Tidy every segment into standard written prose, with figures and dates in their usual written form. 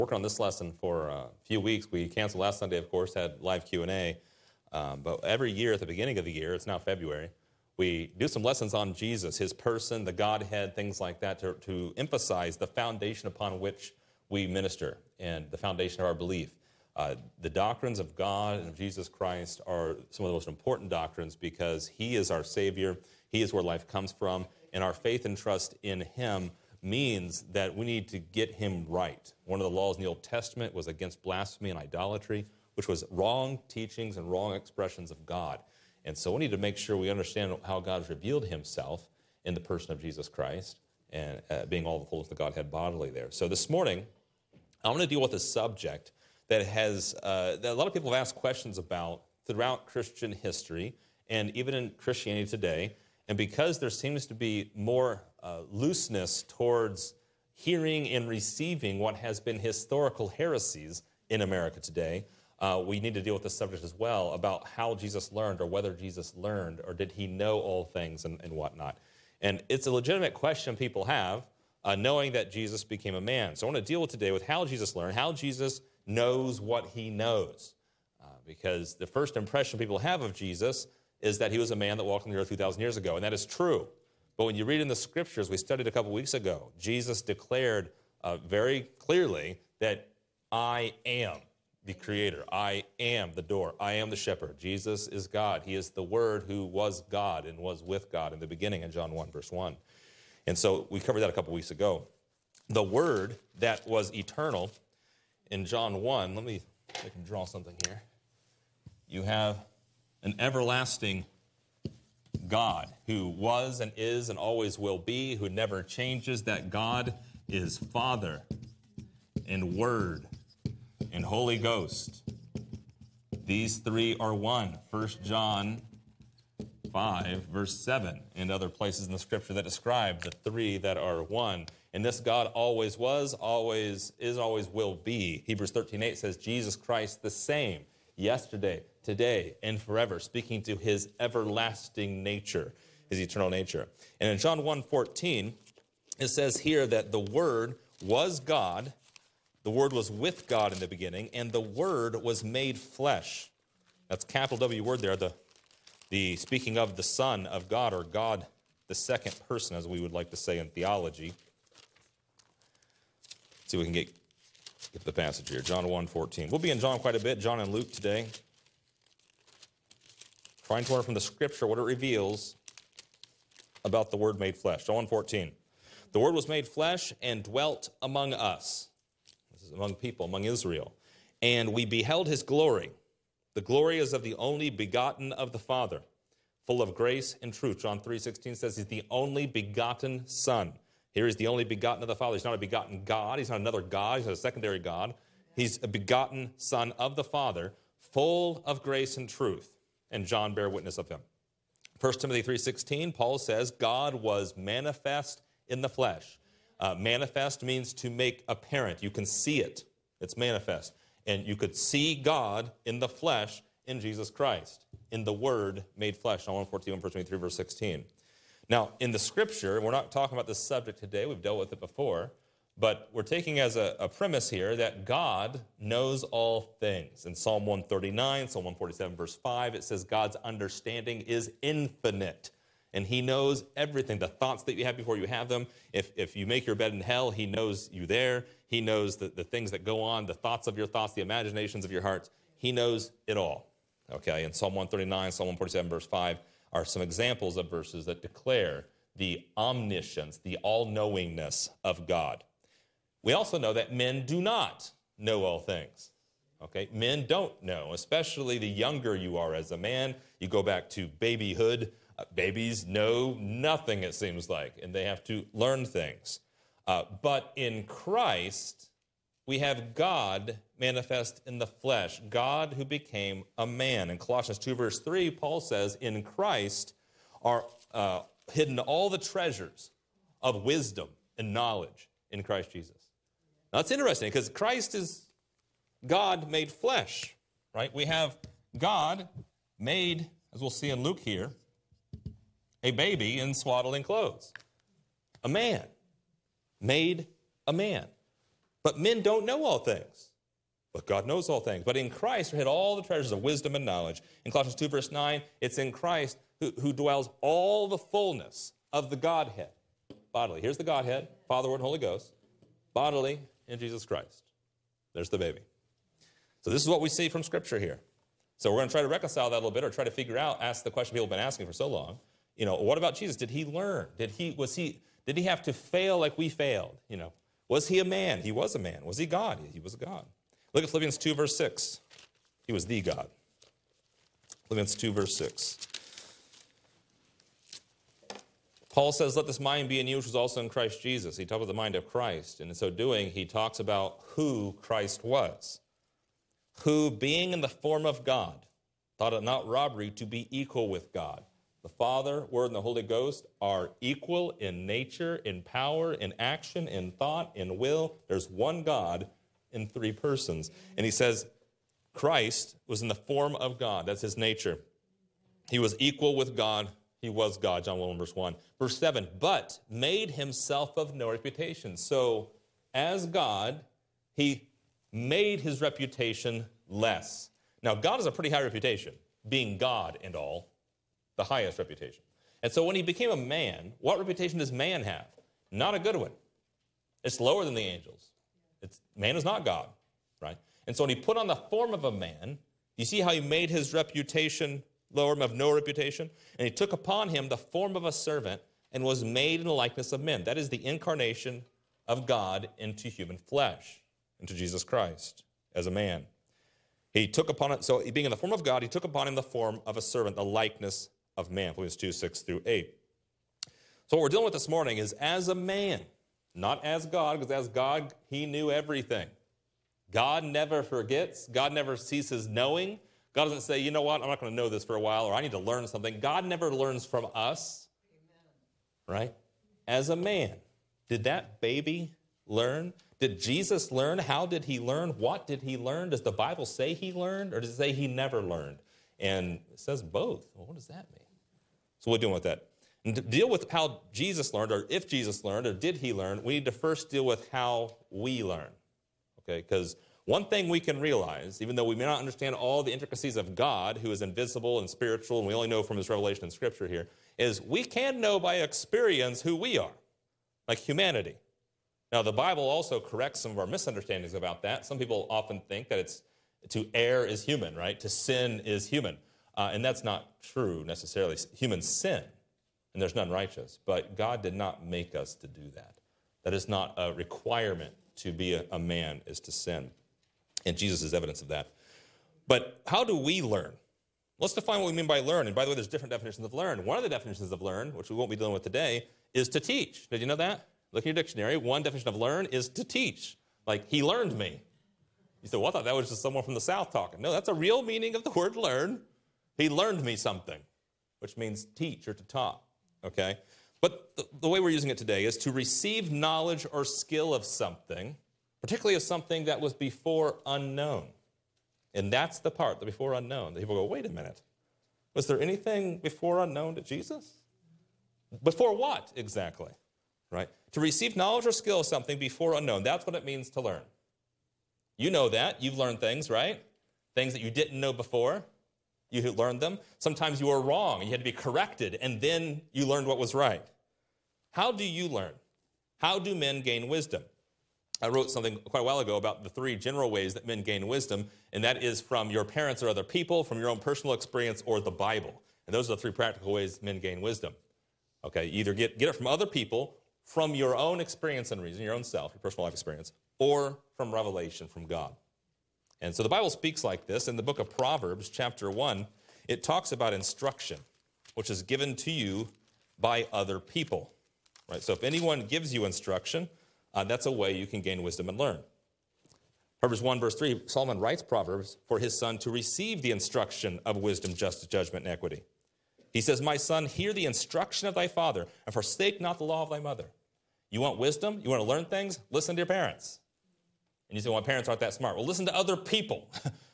Working on this lesson for a few weeks. We canceled last Sunday, of course, had live Q&A. But every year at the beginning of the year, it's now February, we do some lessons on Jesus, his person, the Godhead, things like that, to emphasize the foundation upon which we minister and the foundation of our belief. The doctrines of God and of Jesus Christ are some of the most important doctrines because he is our Savior, he is where life comes from, and our faith and trust in him means that we need to get him right. One of the laws in the Old Testament was against blasphemy and idolatry, which was wrong teachings and wrong expressions of God. And so we need to make sure we understand how God has revealed himself in the person of Jesus Christ and being all the fullness of the Godhead bodily there. So this morning, I want to deal with a subject that that a lot of people have asked questions about throughout Christian history and even in Christianity today. And because there seems to be more looseness towards hearing and receiving what has been historical heresies in America today, we need to deal with this subject as well about how Jesus learned or whether Jesus learned or did he know all things and whatnot. And it's a legitimate question people have, knowing that Jesus became a man. So I want to deal with today with how Jesus learned, how Jesus knows what he knows. Because the first impression people have of Jesus is that he was a man that walked on the earth 2,000 years ago, and that is true. But when you read in the scriptures, we studied a couple weeks ago, Jesus declared very clearly that I am the creator. I am the door. I am the shepherd. Jesus is God. He is the Word who was God and was with God in the beginning in John 1, verse 1. And so we covered that a couple weeks ago. The Word that was eternal in John 1, let me I can draw something here. You have an everlasting God who was and is and always will be, who never changes. That God is Father and Word and Holy Ghost. These three are one. 1 John 5, verse 7, and other places in the scripture that describe the three that are one. And this God always was, always is, always will be. Hebrews 13:8 says, Jesus Christ the same, yesterday, today, and forever, speaking to his everlasting nature, his eternal nature. And in John 1:14, it says here that the Word was God, the Word was with God in the beginning, and the Word was made flesh. That's capital W word there, the speaking of the Son of God, or God the second person, as we would like to say in theology. Let's see if we can get the passage here. John 1:14. We'll be in John quite a bit, John and Luke today. Trying to learn from the Scripture what it reveals about the Word made flesh. John 1:14. The Word was made flesh and dwelt among us. This is among people, among Israel. And we beheld his glory. The glory is of the only begotten of the Father, full of grace and truth. John 3:16 says he's the only begotten Son. Here he's the only begotten of the Father. He's not a begotten God. He's not another God. He's not a secondary God. He's a begotten Son of the Father, full of grace and truth. And John bare witness of him. 1 Timothy 3:16, Paul says, God was manifest in the flesh. Manifest means to make apparent. You can see it. It's manifest. And you could see God in the flesh in Jesus Christ, in the Word made flesh. John 1:14, 1 23, verse 16. Now, in the Scripture, we're not talking about this subject today. We've dealt with it before. But we're taking as a premise here that God knows all things. In Psalm 139, Psalm 147, verse 5, it says God's understanding is infinite. And he knows everything, the thoughts that you have before you have them. If you make your bed in hell, he knows you there. He knows the things that go on, the thoughts of your thoughts, the imaginations of your hearts. He knows it all. Okay, in Psalm 139, Psalm 147, verse 5 are some examples of verses that declare the omniscience, the all-knowingness of God. We also know that men do not know all things. Okay, men don't know, especially the younger you are as a man. You go back to babyhood. Babies know nothing, it seems like, and they have to learn things. But in Christ, we have God manifest in the flesh, God who became a man. In Colossians 2, verse 3, Paul says, in Christ are hidden all the treasures of wisdom and knowledge in Christ Jesus. Now, it's interesting because Christ is God made flesh, right? We have God made, as we'll see in Luke here, a baby in swaddling clothes. A man made a man. But men don't know all things. But God knows all things. But in Christ are hid all the treasures of wisdom and knowledge. In Colossians 2, verse 9, it's in Christ who dwells all the fullness of the Godhead. Bodily. Here's the Godhead, Father, Word, and Holy Ghost. Bodily in Jesus Christ. There's the baby. So this is what we see from Scripture here. So we're going to try to reconcile that a little bit, or try to figure out, ask the question people have been asking for so long. What about Jesus? Did he learn? Did he have to fail like we failed? Was he a man? He was a man. Was he God? He was a God. Look at Philippians 2, verse 6. He was the God. Philippians 2, verse 6. Paul says, let this mind be in you, which was also in Christ Jesus. He talks about the mind of Christ. And in so doing, he talks about who Christ was. Who, being in the form of God, thought it not robbery to be equal with God. The Father, Word, and the Holy Ghost are equal in nature, in power, in action, in thought, in will. There's one God in three persons. And he says, Christ was in the form of God. That's his nature. He was equal with God. He was God, John 1, verse 1. Verse 7, but made himself of no reputation. So as God, he made his reputation less. Now, God has a pretty high reputation, being God and all, the highest reputation. And so when he became a man, what reputation does man have? Not a good one. It's lower than the angels. Man is not God, right? And so when he put on the form of a man, you see how he made his reputation lower, of no reputation? And he took upon him the form of a servant and was made in the likeness of men. That is the incarnation of God into human flesh, into Jesus Christ as a man. He took upon it, so being in the form of God, he took upon him the form of a servant, the likeness of man, Philippians 2, 6 through 8. So what we're dealing with this morning is as a man, not as God, because as God, he knew everything. God never forgets. God never ceases knowing. God doesn't say, you know what, I'm not going to know this for a while, or I need to learn something. God never learns from us, right? As a man, did that baby learn? Did Jesus learn? How did he learn? What did he learn? Does the Bible say he learned, or does it say he never learned? And it says both. Well, what does that mean? So we're dealing with that. And to deal with how Jesus learned, or if Jesus learned, or did he learn, we need to first deal with how we learn, okay? Because one thing we can realize, even though we may not understand all the intricacies of God, who is invisible and spiritual, and we only know from his revelation in Scripture here, is we can know by experience who we are, like humanity. Now, the Bible also corrects some of our misunderstandings about that. Some people often think that to err is human, right? To sin is human. And that's not true necessarily. Humans sin, and there's none righteous. But God did not make us to do that. That is not a requirement to be a man, is to sin. And Jesus is evidence of that. But how do we learn? Let's define what we mean by learn. And by the way, there's different definitions of learn. One of the definitions of learn, which we won't be dealing with today, is to teach. Did you know that? Look in your dictionary. One definition of learn is to teach. Like, he learned me. You say, well, I thought that was just someone from the South talking. No, that's a real meaning of the word learn. He learned me something, which means teach or to talk, okay? But the way we're using it today is to receive knowledge or skill of something, particularly of something that was before unknown. And that's the part, the before unknown. People go, wait a minute. Was there anything before unknown to Jesus? Before what exactly, right? To receive knowledge or skill of something before unknown, that's what it means to learn. You know that. You've learned things, right? Things that you didn't know before. You learned them. Sometimes you were wrong, and you had to be corrected, and then you learned what was right. How do you learn? How do men gain wisdom? I wrote something quite a while ago about the three general ways that men gain wisdom, and that is from your parents or other people, from your own personal experience, or the Bible. And those are the three practical ways men gain wisdom. Okay, either get it from other people, from your own experience and reason, your own self, your personal life experience, or from revelation from God. And so the Bible speaks like this. In the book of Proverbs, chapter 1, it talks about instruction, which is given to you by other people. Right? So if anyone gives you instruction, that's a way you can gain wisdom and learn. Proverbs 1, verse 3, Solomon writes Proverbs for his son to receive the instruction of wisdom, justice, judgment, and equity. He says, my son, hear the instruction of thy father, and forsake not the law of thy mother. You want wisdom? You want to learn things? Listen to your parents. And you say, well, my parents aren't that smart. Well, listen to other people.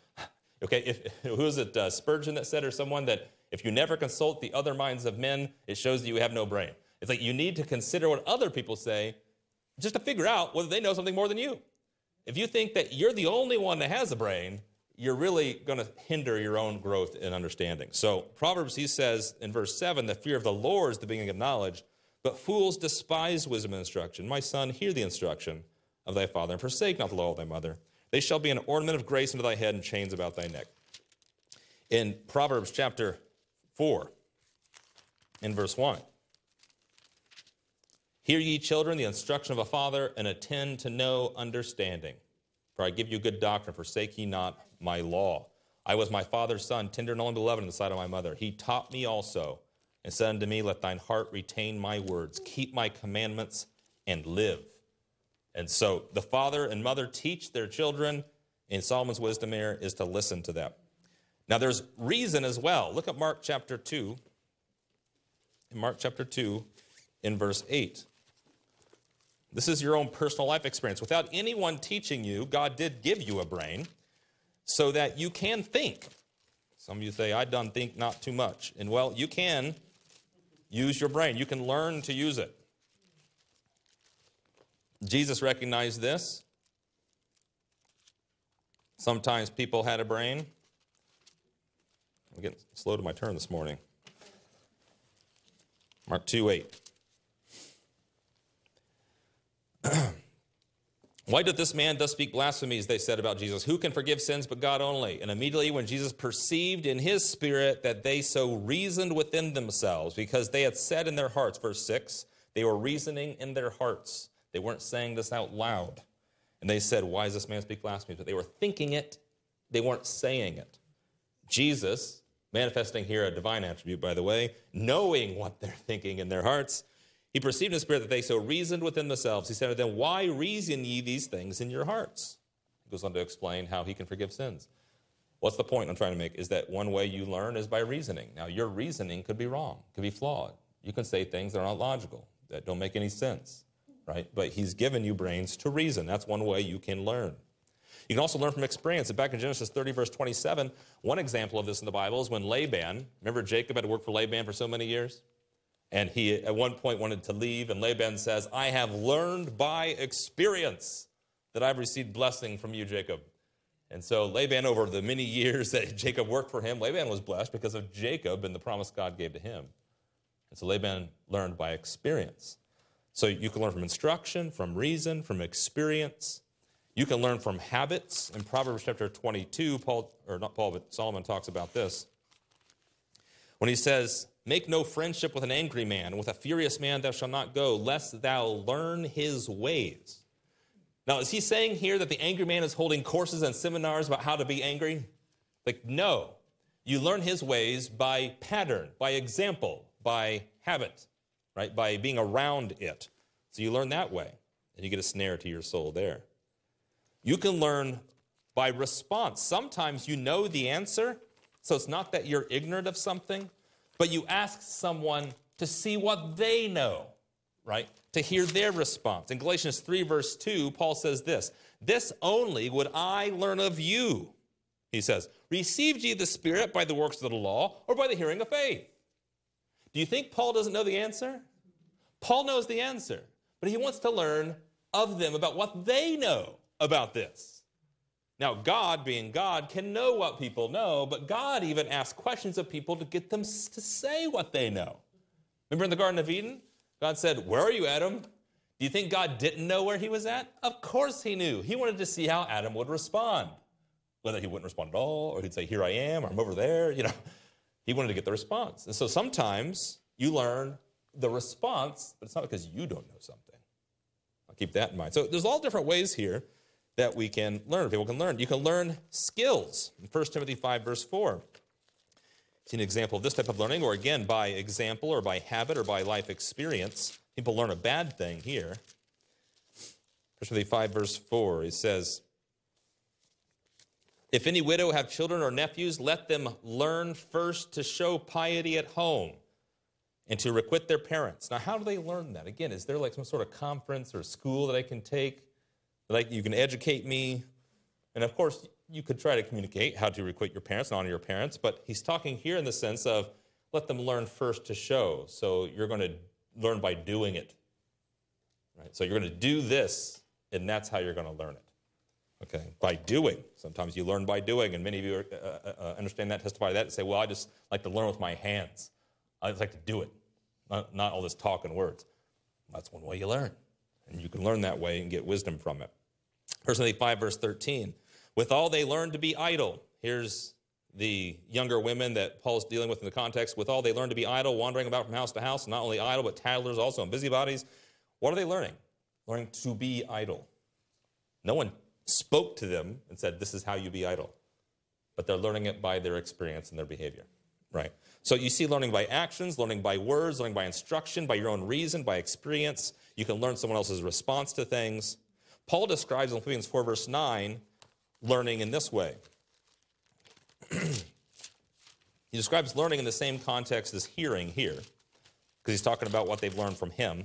Okay, who is it, Spurgeon that said, or someone, that if you never consult the other minds of men, it shows that you have no brain. It's like you need to consider what other people say just to figure out whether they know something more than you. If you think that you're the only one that has a brain, you're really going to hinder your own growth and understanding. So Proverbs, he says in verse 7, the fear of the Lord is the beginning of knowledge, but fools despise wisdom and instruction. My son, hear the instruction of thy father, and forsake not the law of thy mother. They shall be an ornament of grace unto thy head and chains about thy neck. In Proverbs chapter 4, in verse 1, hear ye, children, the instruction of a father, and attend to know understanding. For I give you good doctrine, forsake ye not my law. I was my father's son, tender and only beloved in the sight of my mother. He taught me also, and said unto me, let thine heart retain my words. Keep my commandments and live. And so the father and mother teach their children, and Solomon's wisdom here is to listen to them. Now there's reason as well. Look at Mark chapter 2. In Mark chapter 2, in verse 8. This is your own personal life experience. Without anyone teaching you, God did give you a brain so that you can think. Some of you say, I done think not too much. And well, you can use your brain. You can learn to use it. Jesus recognized this. Sometimes people had a brain. I'm getting slow to my turn this morning. Mark 2:8. Why did this man thus speak blasphemies, they said about Jesus? Who can forgive sins but God only? And immediately when Jesus perceived in his spirit that they so reasoned within themselves, because they had said in their hearts, verse 6, they were reasoning in their hearts. They weren't saying this out loud. And they said, why does this man speak blasphemies? But they were thinking it. They weren't saying it. Jesus, manifesting here a divine attribute, by the way, knowing what they're thinking in their hearts, he perceived in his spirit that they so reasoned within themselves. He said to them, why reason ye these things in your hearts? He goes on to explain how he can forgive sins. What's the point I'm trying to make? Is that one way you learn is by reasoning. Now, your reasoning could be wrong, could be flawed. You can say things that are not logical, that don't make any sense, right? But he's given you brains to reason. That's one way you can learn. You can also learn from experience. Back in Genesis 30, verse 27, one example of this in the Bible is when Laban, remember Jacob had to work for Laban for so many years? And he, at one point, wanted to leave, and Laban says, I have learned by experience that I've received blessing from you, Jacob. And so Laban, over the many years that Jacob worked for him, Laban was blessed because of Jacob and the promise God gave to him. And so Laban learned by experience. So you can learn from instruction, from reason, from experience. You can learn from habits. In Proverbs chapter 22, Solomon talks about this. When he says, make no friendship with an angry man, with a furious man thou shalt not go, lest thou learn his ways. Now, is he saying here that the angry man is holding courses and seminars about how to be angry? Like, no. You learn his ways by pattern, by example, by habit, right? By being around it. So you learn that way, and you get a snare to your soul there. You can learn by response. Sometimes you know the answer, so it's not that you're ignorant of something, but you ask someone to see what they know, right? To hear their response. In Galatians 3, verse 2, Paul says this, this only would I learn of you, he says, received ye the Spirit by the works of the law or by the hearing of faith? Do you think Paul doesn't know the answer? Paul knows the answer, but he wants to learn of them about what they know about this. Now, God, being God, can know what people know, but God even asks questions of people to get them to say what they know. Remember in the Garden of Eden? God said, where are you, Adam? Do you think God didn't know where he was at? Of course he knew. He wanted to see how Adam would respond. Whether he wouldn't respond at all, or he'd say, here I am, or I'm over there, He wanted to get the response. And so sometimes you learn the response, but it's not because you don't know something. I'll keep that in mind. So there's all different ways here that we can learn, people can learn. You can learn skills. In 1 Timothy 5, verse 4, see an example of this type of learning, or again, by example or by habit or by life experience. People learn a bad thing here. 1 Timothy 5, verse 4, it says, if any widow have children or nephews, let them learn first to show piety at home and to requite their parents. Now, how do they learn that? Again, is there like some sort of conference or school that I can take? Like, you can educate me. And of course, you could try to communicate how to requite your parents and honor your parents, but he's talking here in the sense of let them learn first to show. So you're going to learn by doing it. Right? So you're going to do this, and that's how you're going to learn it. Okay, by doing. Sometimes you learn by doing, and many of you understand that, testify to that, and say, well, I just like to learn with my hands. I just like to do it, not all this talk and words. That's one way you learn, and you can learn that way and get wisdom from it. 1 Timothy 5, verse 13, with all they learn to be idle. Here's the younger women that Paul's dealing with in the context. With all they learn to be idle, wandering about from house to house, not only idle, but tattlers also, and busybodies. What are they learning? Learning to be idle. No one spoke to them and said, this is how you be idle. But they're learning it by their experience and their behavior, right? So you see learning by actions, learning by words, learning by instruction, by your own reason, by experience. You can learn someone else's response to things. Paul describes in Philippians 4, verse 9, learning in this way. He describes learning in the same context as hearing here, because he's talking about what they've learned from him.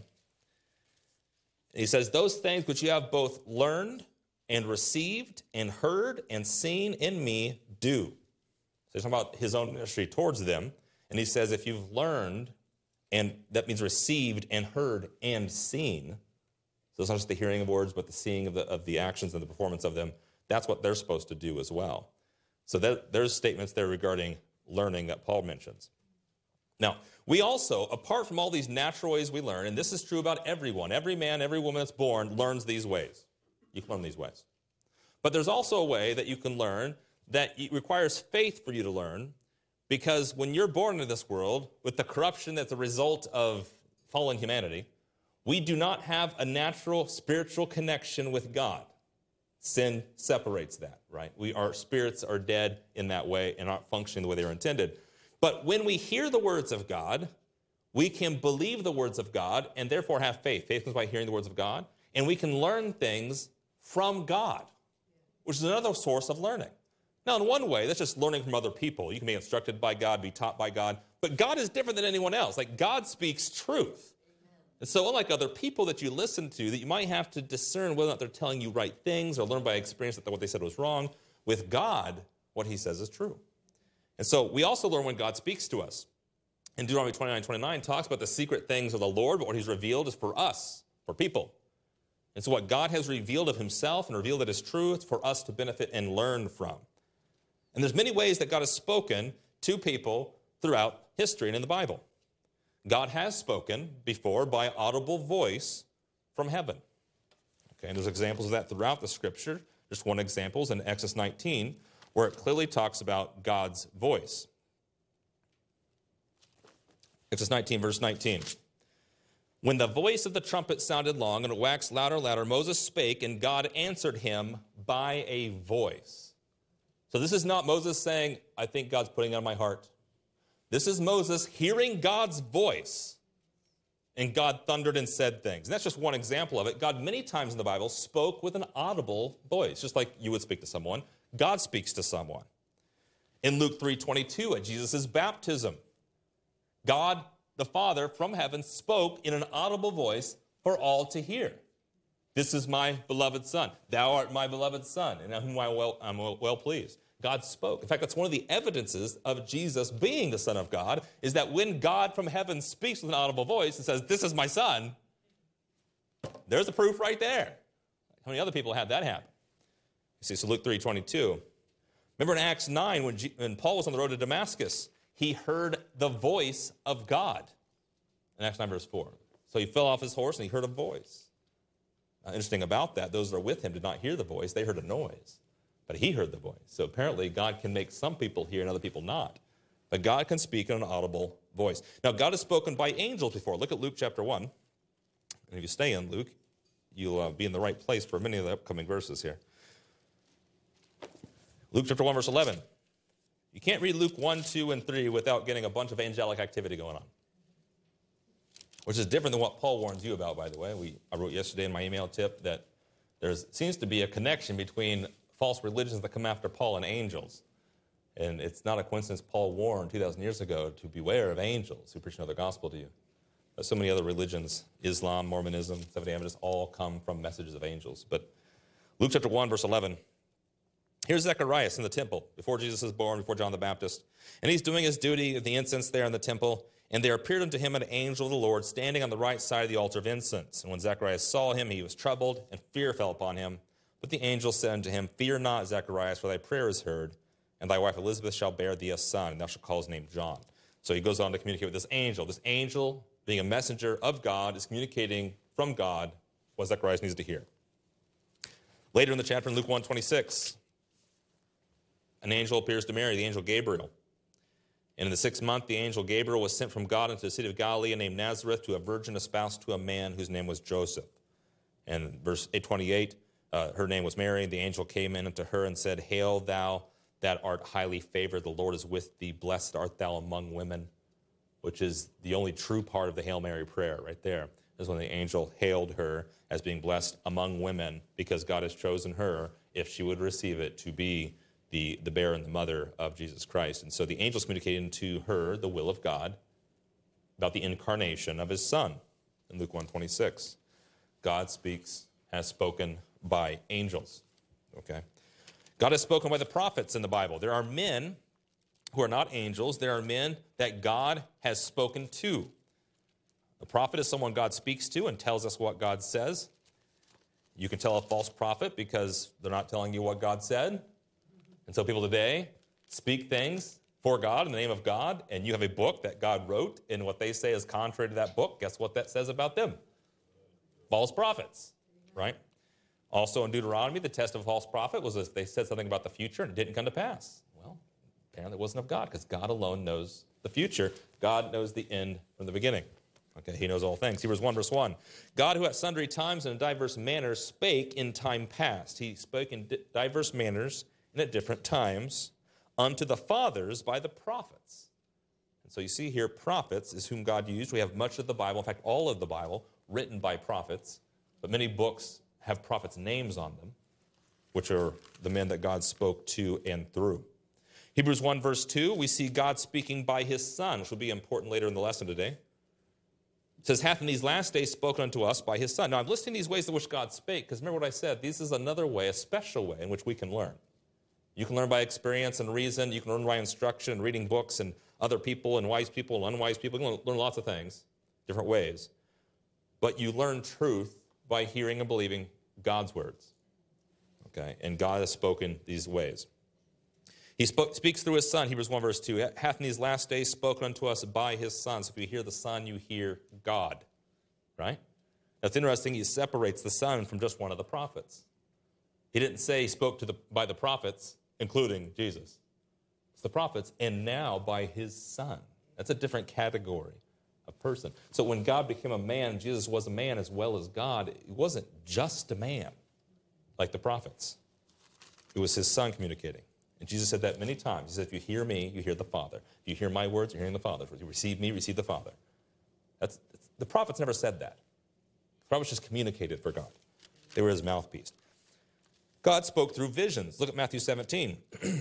He says, those things which you have both learned and received and heard and seen in me, do. So he's talking about his own ministry towards them. And he says, if you've learned, and that means received and heard and seen, so it's not just the hearing of words, but the seeing of the actions and the performance of them, that's what they're supposed to do as well. So there's statements there regarding learning that Paul mentions. Now, we also, apart from all these natural ways we learn, and this is true about everyone, every man, every woman that's born learns these ways. You can learn these ways. But there's also a way that you can learn that it requires faith for you to learn, because when you're born into this world, with the corruption that's a result of fallen humanity, we do not have a natural spiritual connection with God. Sin separates that, right? Our spirits are dead in that way and aren't functioning the way they were intended. But when we hear the words of God, we can believe the words of God and therefore have faith. Faith comes by hearing the words of God. And we can learn things from God, which is another source of learning. Now, in one way, that's just learning from other people. You can be instructed by God, be taught by God. But God is different than anyone else. Like, God speaks truth. And so unlike other people that you listen to, that you might have to discern whether or not they're telling you right things or learn by experience that what they said was wrong, with God, what he says is true. And so we also learn when God speaks to us. And Deuteronomy 29:29 talks about the secret things of the Lord, but what he's revealed is for us, for people. And so what God has revealed of himself and revealed that is true, it's for us to benefit and learn from. And there's many ways that God has spoken to people throughout history and in the Bible. God has spoken before by audible voice from heaven. Okay, and there's examples of that throughout the scripture. Just one example is in Exodus 19, where it clearly talks about God's voice. Exodus 19, verse 19. When the voice of the trumpet sounded long and it waxed louder and louder, Moses spake, and God answered him by a voice. So this is not Moses saying, I think God's putting it on my heart. This is Moses hearing God's voice, and God thundered and said things. And that's just one example of it. God many times in the Bible spoke with an audible voice, just like you would speak to someone. God speaks to someone. In Luke 3:22, at Jesus' baptism, God the Father from heaven spoke in an audible voice for all to hear. This is my beloved Son. Thou art my beloved Son, in whom I'm well pleased. God spoke. In fact, that's one of the evidences of Jesus being the Son of God, is that when God from heaven speaks with an audible voice and says, this is my Son, there's the proof right there. How many other people had that happen? You see, so Luke 3:22. Remember in Acts 9, when Paul was on the road to Damascus, he heard the voice of God. In Acts 9, verse 4. So he fell off his horse and he heard a voice. Interesting about that, those that are with him did not hear the voice. They heard a noise. But he heard the voice. So apparently God can make some people hear and other people not. But God can speak in an audible voice. Now, God has spoken by angels before. Look at Luke chapter 1. And if you stay in Luke, you'll be in the right place for many of the upcoming verses here. Luke chapter 1, verse 11. You can't read Luke 1, 2, and 3 without getting a bunch of angelic activity going on, which is different than what Paul warns you about, by the way. I wrote yesterday in my email tip that there seems to be a connection between false religions that come after Paul and angels. And it's not a coincidence Paul warned 2,000 years ago to beware of angels who preach another gospel to you. But so many other religions, Islam, Mormonism, Seventh-day Adventists, all come from messages of angels. But Luke chapter 1, verse 11. Here's Zacharias in the temple, before Jesus is born, before John the Baptist. And he's doing his duty of the incense there in the temple. And there appeared unto him an angel of the Lord standing on the right side of the altar of incense. And when Zacharias saw him, he was troubled, and fear fell upon him. But the angel said unto him, Fear not, Zacharias, for thy prayer is heard, and thy wife Elizabeth shall bear thee a son, and thou shalt call his name John. So he goes on to communicate with this angel. This angel, being a messenger of God, is communicating from God what Zacharias needs to hear. Later in the chapter, in Luke 1:26, an angel appears to Mary, the angel Gabriel. And in the 6th month, the angel Gabriel was sent from God into the city of Galilee named Nazareth to a virgin espoused to a man whose name was Joseph. And verse 8:28, her name was Mary. The angel came in unto her and said, Hail thou that art highly favored, the Lord is with thee. Blessed art thou among women, which is the only true part of the Hail Mary prayer right there. Is when the angel hailed her as being blessed among women because God has chosen her, if she would receive it, to be the bearer and the mother of Jesus Christ. And so the angel's communicating to her the will of God about the incarnation of his son in Luke 1:26. God has spoken by angels. Okay? God has spoken by the prophets in the Bible. There are men who are not angels. There are men that God has spoken to. A prophet is someone God speaks to and tells us what God says. You can tell a false prophet because they're not telling you what God said. And so people today speak things for God in the name of God, and you have a book that God wrote, and what they say is contrary to that book. Guess what that says about them? False prophets, right? Also in Deuteronomy, the test of a false prophet was if they said something about the future and it didn't come to pass. Well, apparently it wasn't of God, because God alone knows the future. God knows the end from the beginning. Okay, he knows all things. Hebrews 1:1. God, who at sundry times and in diverse manners spake in time past. He spoke in diverse manners and at different times unto the fathers by the prophets. And so you see here, prophets is whom God used. We have much of the Bible, in fact, all of the Bible, written by prophets, but many books have prophets' names on them, which are the men that God spoke to and through. Hebrews 1:2, we see God speaking by his Son, which will be important later in the lesson today. It says, hath in these last days spoken unto us by his Son. Now, I'm listing these ways in which God spake, because remember what I said, this is another way, a special way in which we can learn. You can learn by experience and reason. You can learn by instruction and reading books and other people and wise people and unwise people. You can learn lots of things, different ways. But you learn truth by hearing and believing God's words. Okay, and God has spoken these ways. He speaks through his Son, Hebrews 1:2, hath in these last days spoken unto us by his Son. So if you hear the Son, you hear God, right? That's interesting. He separates the Son from just one of the prophets. He didn't say he spoke by the prophets, including Jesus. It's the prophets, and now by his Son. That's a different category of person. So when God became a man, Jesus was a man as well as God. He wasn't just a man like the prophets. It was his Son communicating. And Jesus said that many times. He said, if you hear me, you hear the Father. If you hear my words, you're hearing the Father's words. You receive me, receive the Father. The prophets never said that. The prophets just communicated for God. They were his mouthpiece. God spoke through visions. Look at Matthew 17.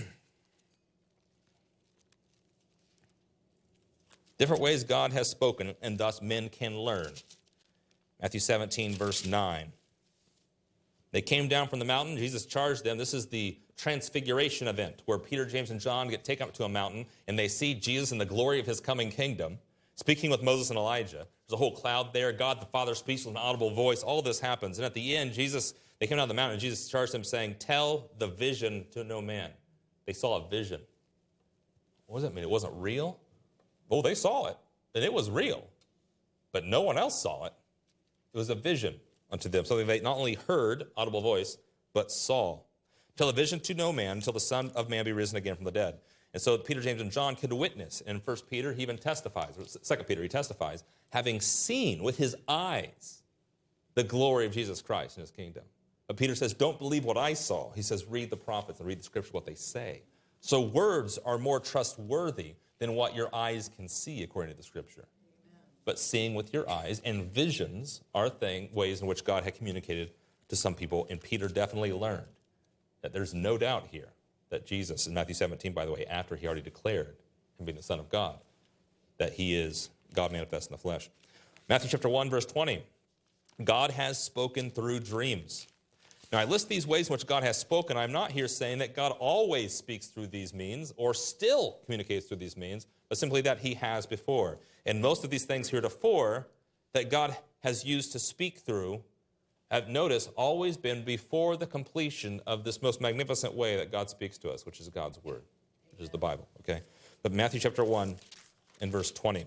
Different ways God has spoken, and thus men can learn. Matthew 17, verse 9. They came down from the mountain. Jesus charged them. This is the transfiguration event where Peter, James, and John get taken up to a mountain, and they see Jesus in the glory of his coming kingdom, speaking with Moses and Elijah. There's a whole cloud there. God the Father speaks with an audible voice. All this happens. And at the end, they came down the mountain, and Jesus charged them, saying, tell the vision to no man. They saw a vision. What does that mean? It wasn't real? Well, they saw it, and it was real. But no one else saw it. It was a vision unto them. So they not only heard audible voice, but saw. Tell a vision to no man until the Son of Man be risen again from the dead. And so Peter, James, and John could witness. In 1 Peter, he even testifies, or 2 Peter, he testifies, having seen with his eyes the glory of Jesus Christ in his kingdom. But Peter says, don't believe what I saw. He says, read the prophets and read the scripture, what they say. So words are more trustworthy than what your eyes can see, according to the scripture. But seeing with your eyes, and visions are ways in which God had communicated to some people, and Peter definitely learned that there's no doubt here that Jesus, in Matthew 17, by the way, after he already declared him being the Son of God, that he is God manifest in the flesh. Matthew chapter 1, verse 20, God has spoken through dreams. Now, I list these ways in which God has spoken. I'm not here saying that God always speaks through these means or still communicates through these means, but simply that he has before. And most of these things heretofore that God has used to speak through have noticed always been before the completion of this most magnificent way that God speaks to us, which is God's word, which is the Bible, okay? But Matthew chapter 1 and verse 20.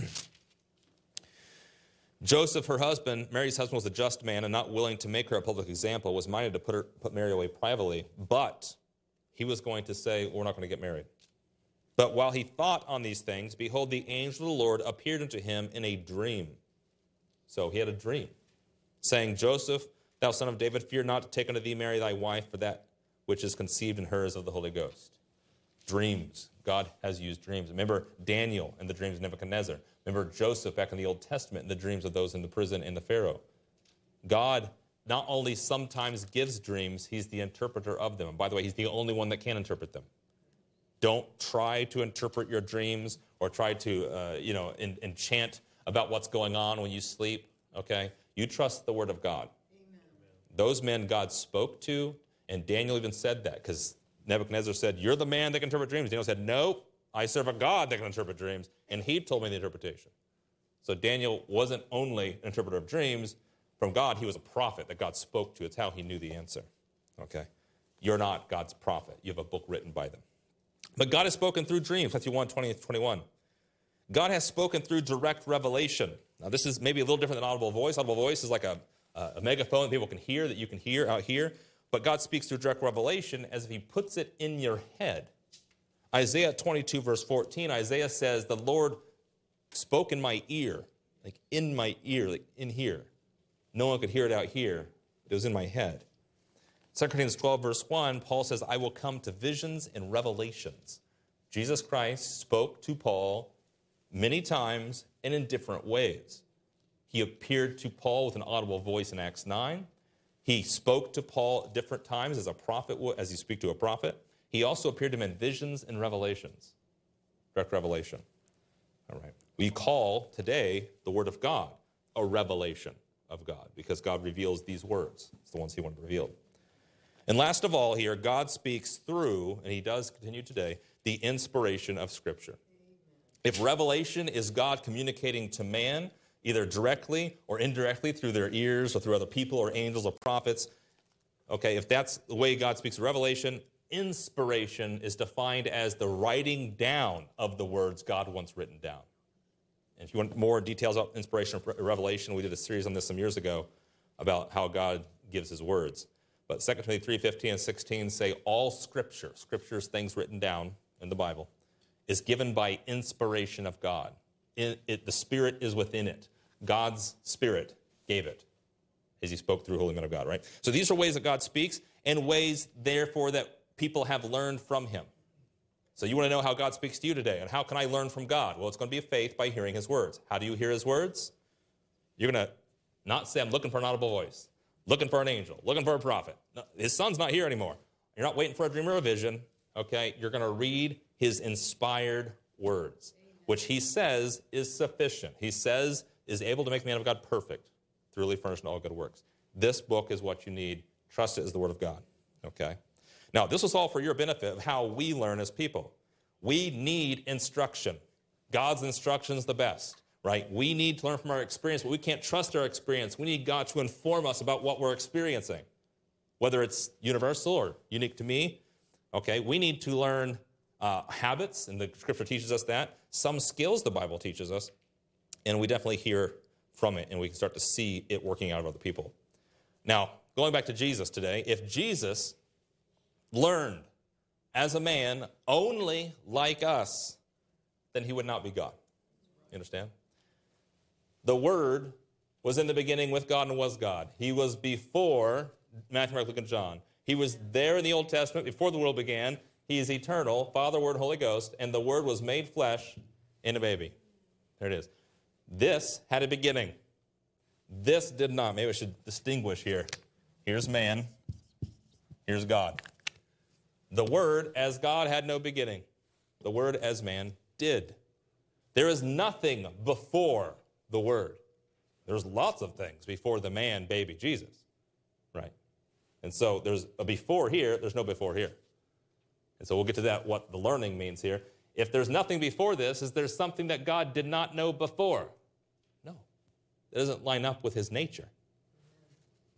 Joseph, her husband, Mary's husband, was a just man and not willing to make her a public example, was minded to put Mary away privately, but he was going to say, we're not going to get married. But while he thought on these things, behold, the angel of the Lord appeared unto him in a dream. So he had a dream, saying, Joseph, thou son of David, fear not to take unto thee Mary thy wife, for that which is conceived in her is of the Holy Ghost. Dreams. God has used dreams. Remember Daniel and the dreams of Nebuchadnezzar. Remember Joseph back in the Old Testament and the dreams of those in the prison and the Pharaoh. God not only sometimes gives dreams, he's the interpreter of them. And by the way, he's the only one that can interpret them. Don't try to interpret your dreams or try to, enchant about what's going on when you sleep, okay? You trust the word of God. Amen. Those men God spoke to, and Daniel even said that, because Nebuchadnezzar said, you're the man that can interpret dreams. Daniel said, no, I serve a God that can interpret dreams, and he told me the interpretation. So Daniel wasn't only an interpreter of dreams from God, he was a prophet that God spoke to. It's how he knew the answer, okay? You're not God's prophet. You have a book written by them. But God has spoken through dreams, Matthew 1, 20-21. God has spoken through direct revelation. Now, this is maybe a little different than audible voice. Audible voice is like a megaphone that people can hear, that you can hear out here. But God speaks through direct revelation as if he puts it in your head. Isaiah 22, verse 14, Isaiah says, the Lord spoke in my ear, like in my ear, like in here. No one could hear it out here. It was in my head. 2 Corinthians 12, verse 1, Paul says, I will come to visions and revelations. Jesus Christ spoke to Paul many times and in different ways. He appeared to Paul with an audible voice in Acts 9. He spoke to Paul at different times as a prophet, as you speak to a prophet. He also appeared to him in visions and revelations, direct revelation. All right. We call today the Word of God a revelation of God because God reveals these words. It's the ones he wanted revealed. And last of all here, God speaks through, and he does continue today, the inspiration of Scripture. If revelation is God communicating to man, either directly or indirectly through their ears or through other people or angels or prophets, okay, if that's the way God speaks revelation, inspiration is defined as the writing down of the words God wants written down. And if you want more details about inspiration or revelation, we did a series on this some years ago about how God gives his words. But 2 Timothy 3:15 and 16 say all Scripture, Scripture's things written down in the Bible, is given by inspiration of God. The Spirit is within it. God's Spirit gave it as he spoke through holy men of God, right? So these are ways that God speaks and ways, therefore, that people have learned from him. So you want to know how God speaks to you today, and how can I learn from God? Well, it's going to be a faith by hearing his words. How do you hear his words? You're going to not say, I'm looking for an audible voice, looking for an angel, looking for a prophet. No, his son's not here anymore. You're not waiting for a dream or a vision, okay? You're going to read his inspired words, which he says is sufficient. He says is able to make the man of God perfect, thoroughly furnished in all good works. This book is what you need. Trust it as the word of God, okay? Now, this was all for your benefit of how we learn as people. We need instruction. God's instruction is the best, right? We need to learn from our experience, but we can't trust our experience. We need God to inform us about what we're experiencing, whether it's universal or unique to me, okay? We need to learn habits, and the Scripture teaches us that. Some skills the Bible teaches us, and we definitely hear from it, and we can start to see it working out of other people. Now, going back to Jesus today, if Jesus learned as a man only like us, then he would not be God. You understand? The Word was in the beginning with God and was God. He was before Matthew, Mark, Luke, and John. He was there in the Old Testament before the world began. He is eternal, Father, Word, Holy Ghost, and the Word was made flesh in a baby. There it is. This had a beginning. This did not. Maybe I should distinguish here. Here's man. Here's God. The Word as God had no beginning. The Word as man did. There is nothing before the Word. There's lots of things before the man, baby, Jesus. Right? And so there's a before here, there's no before here. And so we'll get to that, what the learning means here. If there's nothing before this, is there something that God did not know before? No. It doesn't line up with his nature.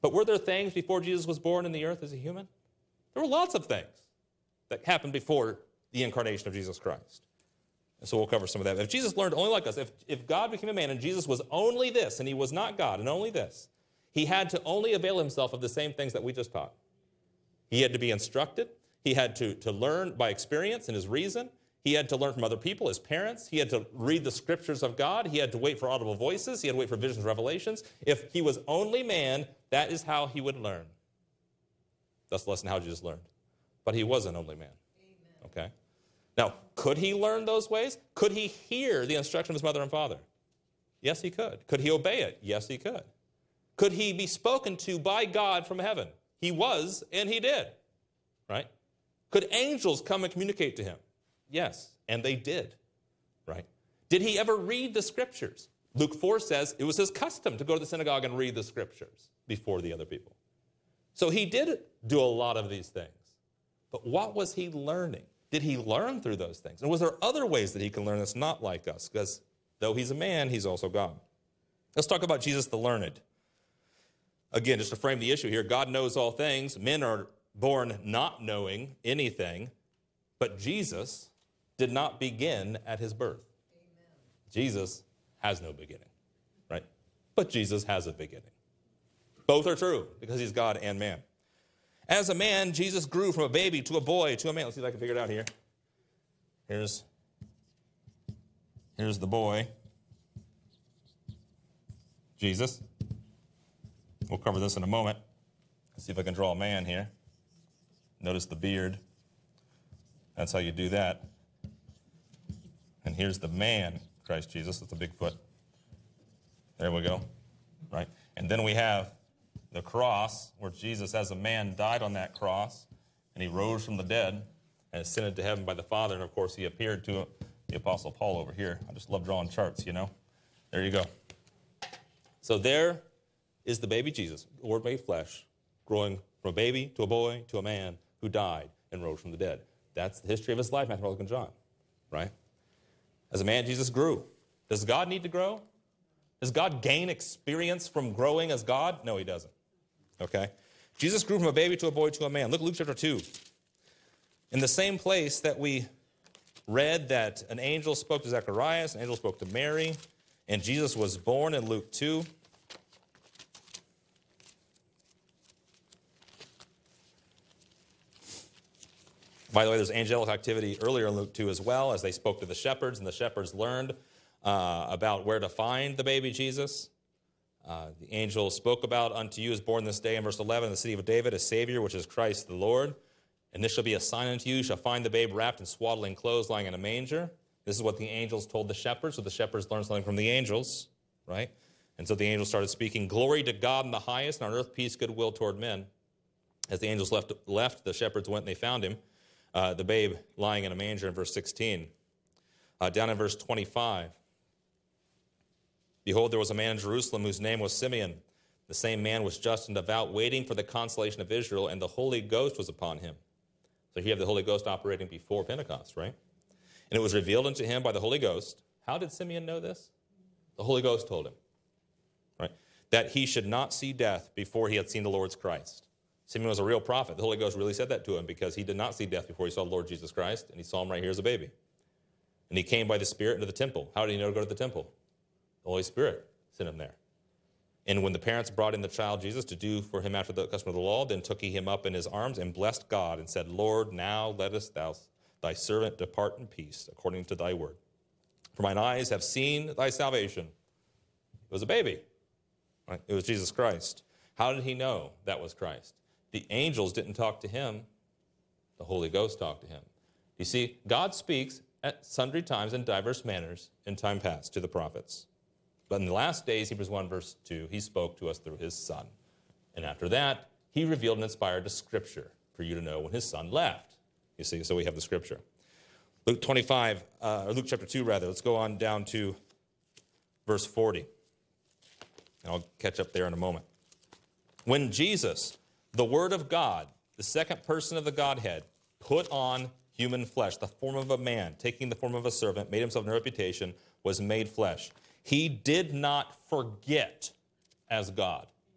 But were there things before Jesus was born in the earth as a human? There were lots of things that happened before the incarnation of Jesus Christ. And so we'll cover some of that. If Jesus learned only like us, if God became a man and Jesus was only this, and he was not God and only this, he had to only avail himself of the same things that we just taught. He had to be instructed. He had to learn by experience and his reason. He had to learn from other people, his parents. He had to read the scriptures of God. He had to wait for audible voices. He had to wait for visions, revelations. If he was only man, that is how he would learn. That's the lesson how Jesus learned. But he wasn't only man. Amen. Okay? Now, could he learn those ways? Could he hear the instruction of his mother and father? Yes, he could. Could he obey it? Yes, he could. Could he be spoken to by God from heaven? He was, and he did. Right? Could angels come and communicate to him? Yes, and they did. Right? Did he ever read the scriptures? Luke 4 says it was his custom to go to the synagogue and read the scriptures before the other people. So he did do a lot of these things. But what was he learning? Did he learn through those things? And was there other ways that he can learn that's not like us? Because though he's a man, he's also God. Let's talk about Jesus the learned. Again, just to frame the issue here, God knows all things. Men are born not knowing anything. But Jesus did not begin at his birth. Amen. Jesus has no beginning, right? But Jesus has a beginning. Both are true because he's God and man. As a man, Jesus grew from a baby to a boy to a man. Let's see if I can figure it out here. Here's the boy, Jesus. We'll cover this in a moment. Let's see if I can draw a man here. Notice the beard. That's how you do that. And here's the man, Christ Jesus. That's a big foot. There we go. Right? And then we have the cross, where Jesus as a man died on that cross, and he rose from the dead and ascended to heaven by the Father. And, of course, he appeared to the Apostle Paul over here. I just love drawing charts, you know. There you go. So there is the baby Jesus, the Word made flesh, growing from a baby to a boy to a man who died and rose from the dead. That's the history of his life, Matthew, Mark, Luke, and John, right? As a man, Jesus grew. Does God need to grow? Does God gain experience from growing as God? No, he doesn't. Okay? Jesus grew from a baby to a boy to a man. Look at Luke chapter 2. In the same place that we read that an angel spoke to Zacharias, an angel spoke to Mary, and Jesus was born in Luke 2. By the way, there's angelic activity earlier in Luke 2 as well, as they spoke to the shepherds, and the shepherds learned about where to find the baby Jesus. The angel spoke about, unto you is born this day in verse 11, in the city of David, a Savior, which is Christ the Lord. And this shall be a sign unto you. You shall find the babe wrapped in swaddling clothes, lying in a manger. This is what the angels told the shepherds, so the shepherds learned something from the angels, right? And so the angels started speaking, glory to God in the highest, and on earth peace, goodwill toward men. As the angels left, the shepherds went and they found him, the babe lying in a manger in verse 16. Down in verse 25. Behold, there was a man in Jerusalem whose name was Simeon. The same man was just and devout, waiting for the consolation of Israel, and the Holy Ghost was upon him. So here you have the Holy Ghost operating before Pentecost, right? And it was revealed unto him by the Holy Ghost. How did Simeon know this? The Holy Ghost told him, right? That he should not see death before he had seen the Lord's Christ. Simeon was a real prophet. The Holy Ghost really said that to him because he did not see death before he saw the Lord Jesus Christ, and he saw him right here as a baby. And he came by the Spirit into the temple. How did he know to go to the temple? The Holy Spirit sent him there. And when the parents brought in the child Jesus to do for him after the custom of the law, then took he him up in his arms and blessed God and said, Lord, now lettest thou thy servant depart in peace according to thy word. For mine eyes have seen thy salvation. It was a baby. Right? It was Jesus Christ. How did he know that was Christ? The angels didn't talk to him. The Holy Ghost talked to him. You see, God speaks at sundry times in diverse manners in time past to the prophets. But in the last days, Hebrews 1, verse 2, he spoke to us through his Son. And after that, he revealed and inspired the Scripture for you to know when his Son left. You see, so we have the Scripture. Luke 25, or Luke chapter 2, rather. Let's go on down to verse 40. And I'll catch up there in a moment. When Jesus, the Word of God, the second person of the Godhead, put on human flesh, the form of a man, taking the form of a servant, made himself no reputation, was made flesh. He did not forget as God.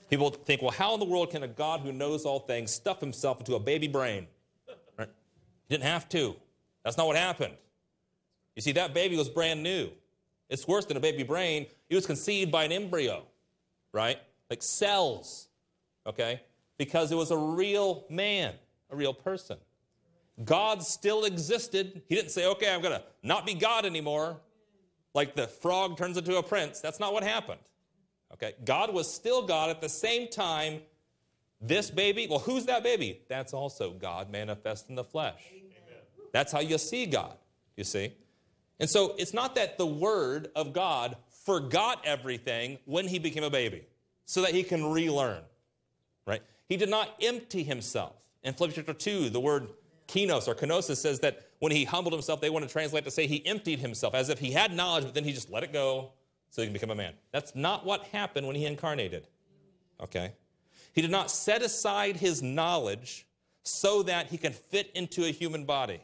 People think, well, how in the world can a God who knows all things stuff himself into a baby brain? Right? He didn't have to. That's not what happened. You see, that baby was brand new. It's worse than a baby brain. He was conceived by an embryo, right? Like cells, okay? Because it was a real man, a real person. God still existed. He didn't say, okay, I'm going to not be God anymore, like the frog turns into a prince. That's not what happened, okay? God was still God at the same time. This baby, well, who's that baby? That's also God manifest in the flesh. Amen. That's how you see God, you see? And so it's not that the Word of God forgot everything when he became a baby so that he can relearn, right? He did not empty himself. In Philippians chapter 2, the word kenos or kenosis says that when he humbled himself, they want to translate to say he emptied himself as if he had knowledge, but then he just let it go so he can become a man. That's not what happened when he incarnated, okay? He did not set aside his knowledge so that he can fit into a human body.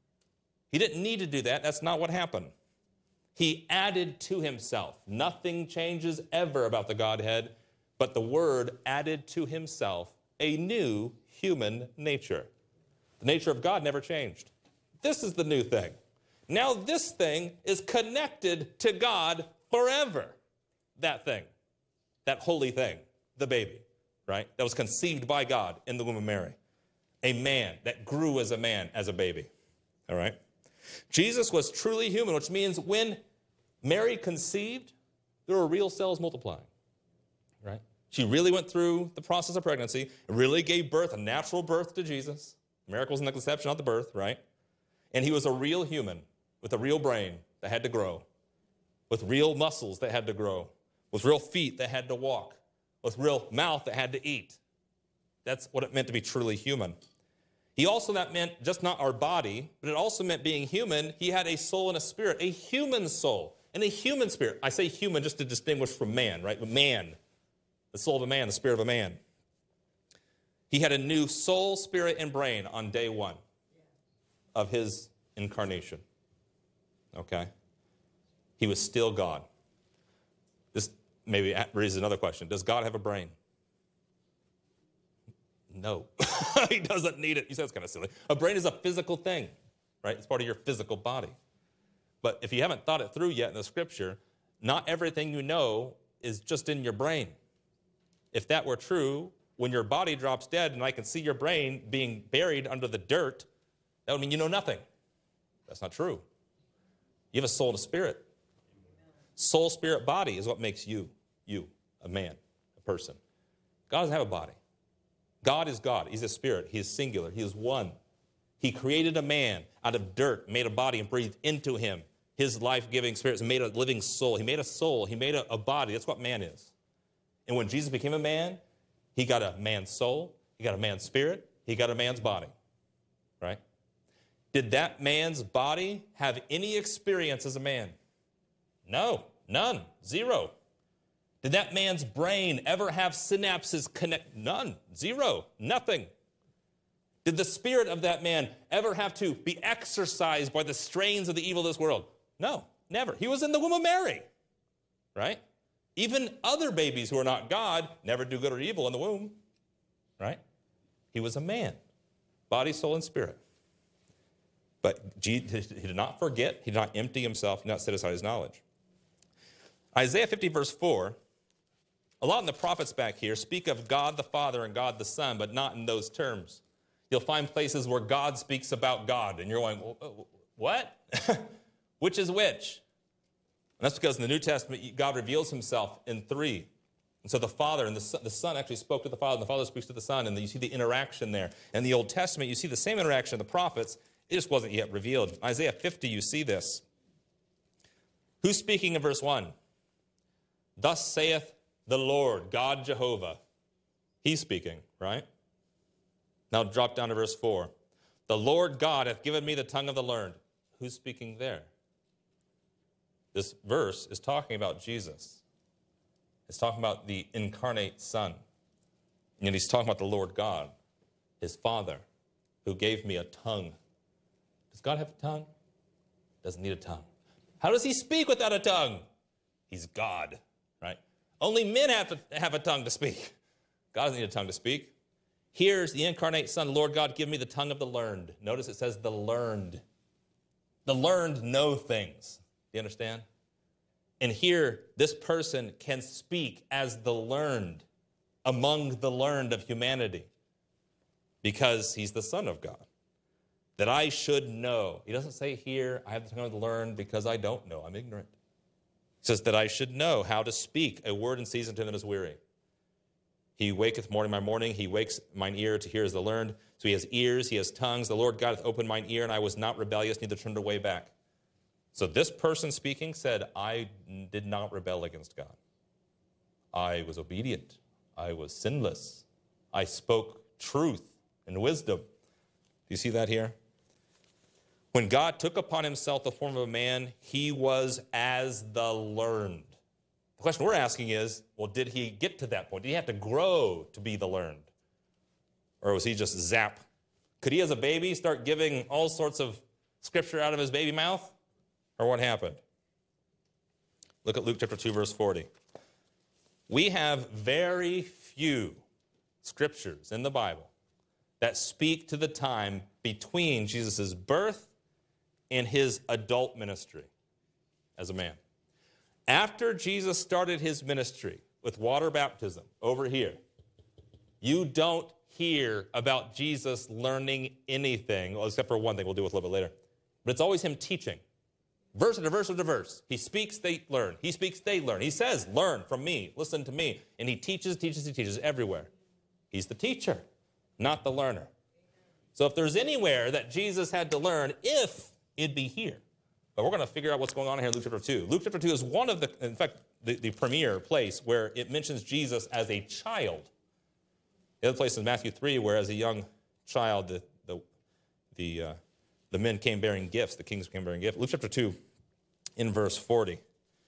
He didn't need to do that. That's not what happened. He added to himself. Nothing changes ever about the Godhead, but the Word added to himself a new human nature. The nature of God never changed. This is the new thing. Now this thing is connected to God forever. That thing, that holy thing, the baby, right? That was conceived by God in the womb of Mary. A man that grew as a man, as a baby, all right? Jesus was truly human, which means when Mary conceived, there were real cells multiplying, right? She really went through the process of pregnancy, really gave birth, a natural birth to Jesus. Miracles in the conception, not the birth, right? And he was a real human with a real brain that had to grow, with real muscles that had to grow, with real feet that had to walk, with real mouth that had to eat. That's what it meant to be truly human. He also, that meant just not our body, but it also meant being human. He had a soul and a spirit, a human soul and a human spirit. I say human just to distinguish from man, right? Man, the soul of a man, the spirit of a man. He had a new soul, spirit, and brain on day one of his incarnation, okay? He was still God. This maybe raises another question. Does God have a brain? No, he doesn't need it. You said it's kind of silly. A brain is a physical thing, right? It's part of your physical body. But if you haven't thought it through yet in the scripture, not everything you know is just in your brain. If that were true, when your body drops dead and I can see your brain being buried under the dirt, that would mean you know nothing. That's not true. You have a soul and a spirit. Soul, spirit, body is what makes you, a man, a person. God doesn't have a body. God is God. He's a spirit. He is singular. He is one. He created a man out of dirt, made a body, and breathed into him his life-giving spirit, and made a living soul. He made a soul. He made a body. That's what man is. And when Jesus became a man, he got a man's soul. He got a man's spirit. He got a man's body, right? Did that man's body have any experience as a man? No, none, zero. Did that man's brain ever have synapses connect? None, zero, nothing. Did the spirit of that man ever have to be exercised by the strains of the evil of this world? No, never. He was in the womb of Mary, right? Even other babies who are not God never do good or evil in the womb, right? He was a man, body, soul, and spirit. But he did not forget. He did not empty himself. He did not set aside his knowledge. Isaiah 50, verse 4, a lot in the prophets back here speak of God the Father and God the Son, but not in those terms. You'll find places where God speaks about God, and you're going, what? Which is which? And that's because in the New Testament, God reveals himself in three. And so the Father and the Son actually spoke to the Father, and the Father speaks to the Son, and you see the interaction there. In the Old Testament, you see the same interaction in the prophets. It just wasn't yet revealed. Isaiah 50, you see this. Who's speaking in verse 1? Thus saith the Lord, God Jehovah. He's speaking, right? Now drop down to verse 4. The Lord God hath given me the tongue of the learned. Who's speaking there? This verse is talking about Jesus. It's talking about the incarnate Son. And he's talking about the Lord God, his Father, who gave me a tongue. Does God have a tongue? Doesn't need a tongue. How does he speak without a tongue? He's God, right? Only men have to have a tongue to speak. God doesn't need a tongue to speak. Here's the incarnate Son, Lord God, give me the tongue of the learned. Notice it says the learned. The learned know things. Do you understand? And here, this person can speak as the learned among the learned of humanity because he's the Son of God. That I should know. He doesn't say here, I have the tongue of the learned because I don't know. I'm ignorant. He says that I should know how to speak a word in season to him that is weary. He waketh morning by morning. He wakes mine ear to hear as the learned. So he has ears, he has tongues. The Lord God hath opened mine ear, and I was not rebellious, neither turned away back. So this person speaking said, I did not rebel against God. I was obedient. I was sinless. I spoke truth and wisdom. Do you see that here? When God took upon himself the form of a man, he was as the learned. The question we're asking is, well, did he get to that point? Did he have to grow to be the learned? Or was he just zap? Could he, as a baby, start giving all sorts of scripture out of his baby mouth? Or what happened? Look at Luke chapter 2, verse 40. We have very few scriptures in the Bible that speak to the time between Jesus' birth and his adult ministry as a man. After Jesus started his ministry with water baptism over here, you don't hear about Jesus learning anything, well, except for one thing we'll do with a little bit later. But it's always him teaching. Verse after verse after verse. He speaks, they learn. He speaks, they learn. He says, learn from me, listen to me. And he teaches everywhere. He's the teacher, not the learner. So if there's anywhere that Jesus had to learn, it'd be here. But we're going to figure out what's going on here in Luke chapter 2. Luke chapter 2 is one of in fact, the premier place where it mentions Jesus as a child. The other place is Matthew 3, where as a young child, the men came bearing gifts, the kings came bearing gifts. Luke chapter 2, in verse 40.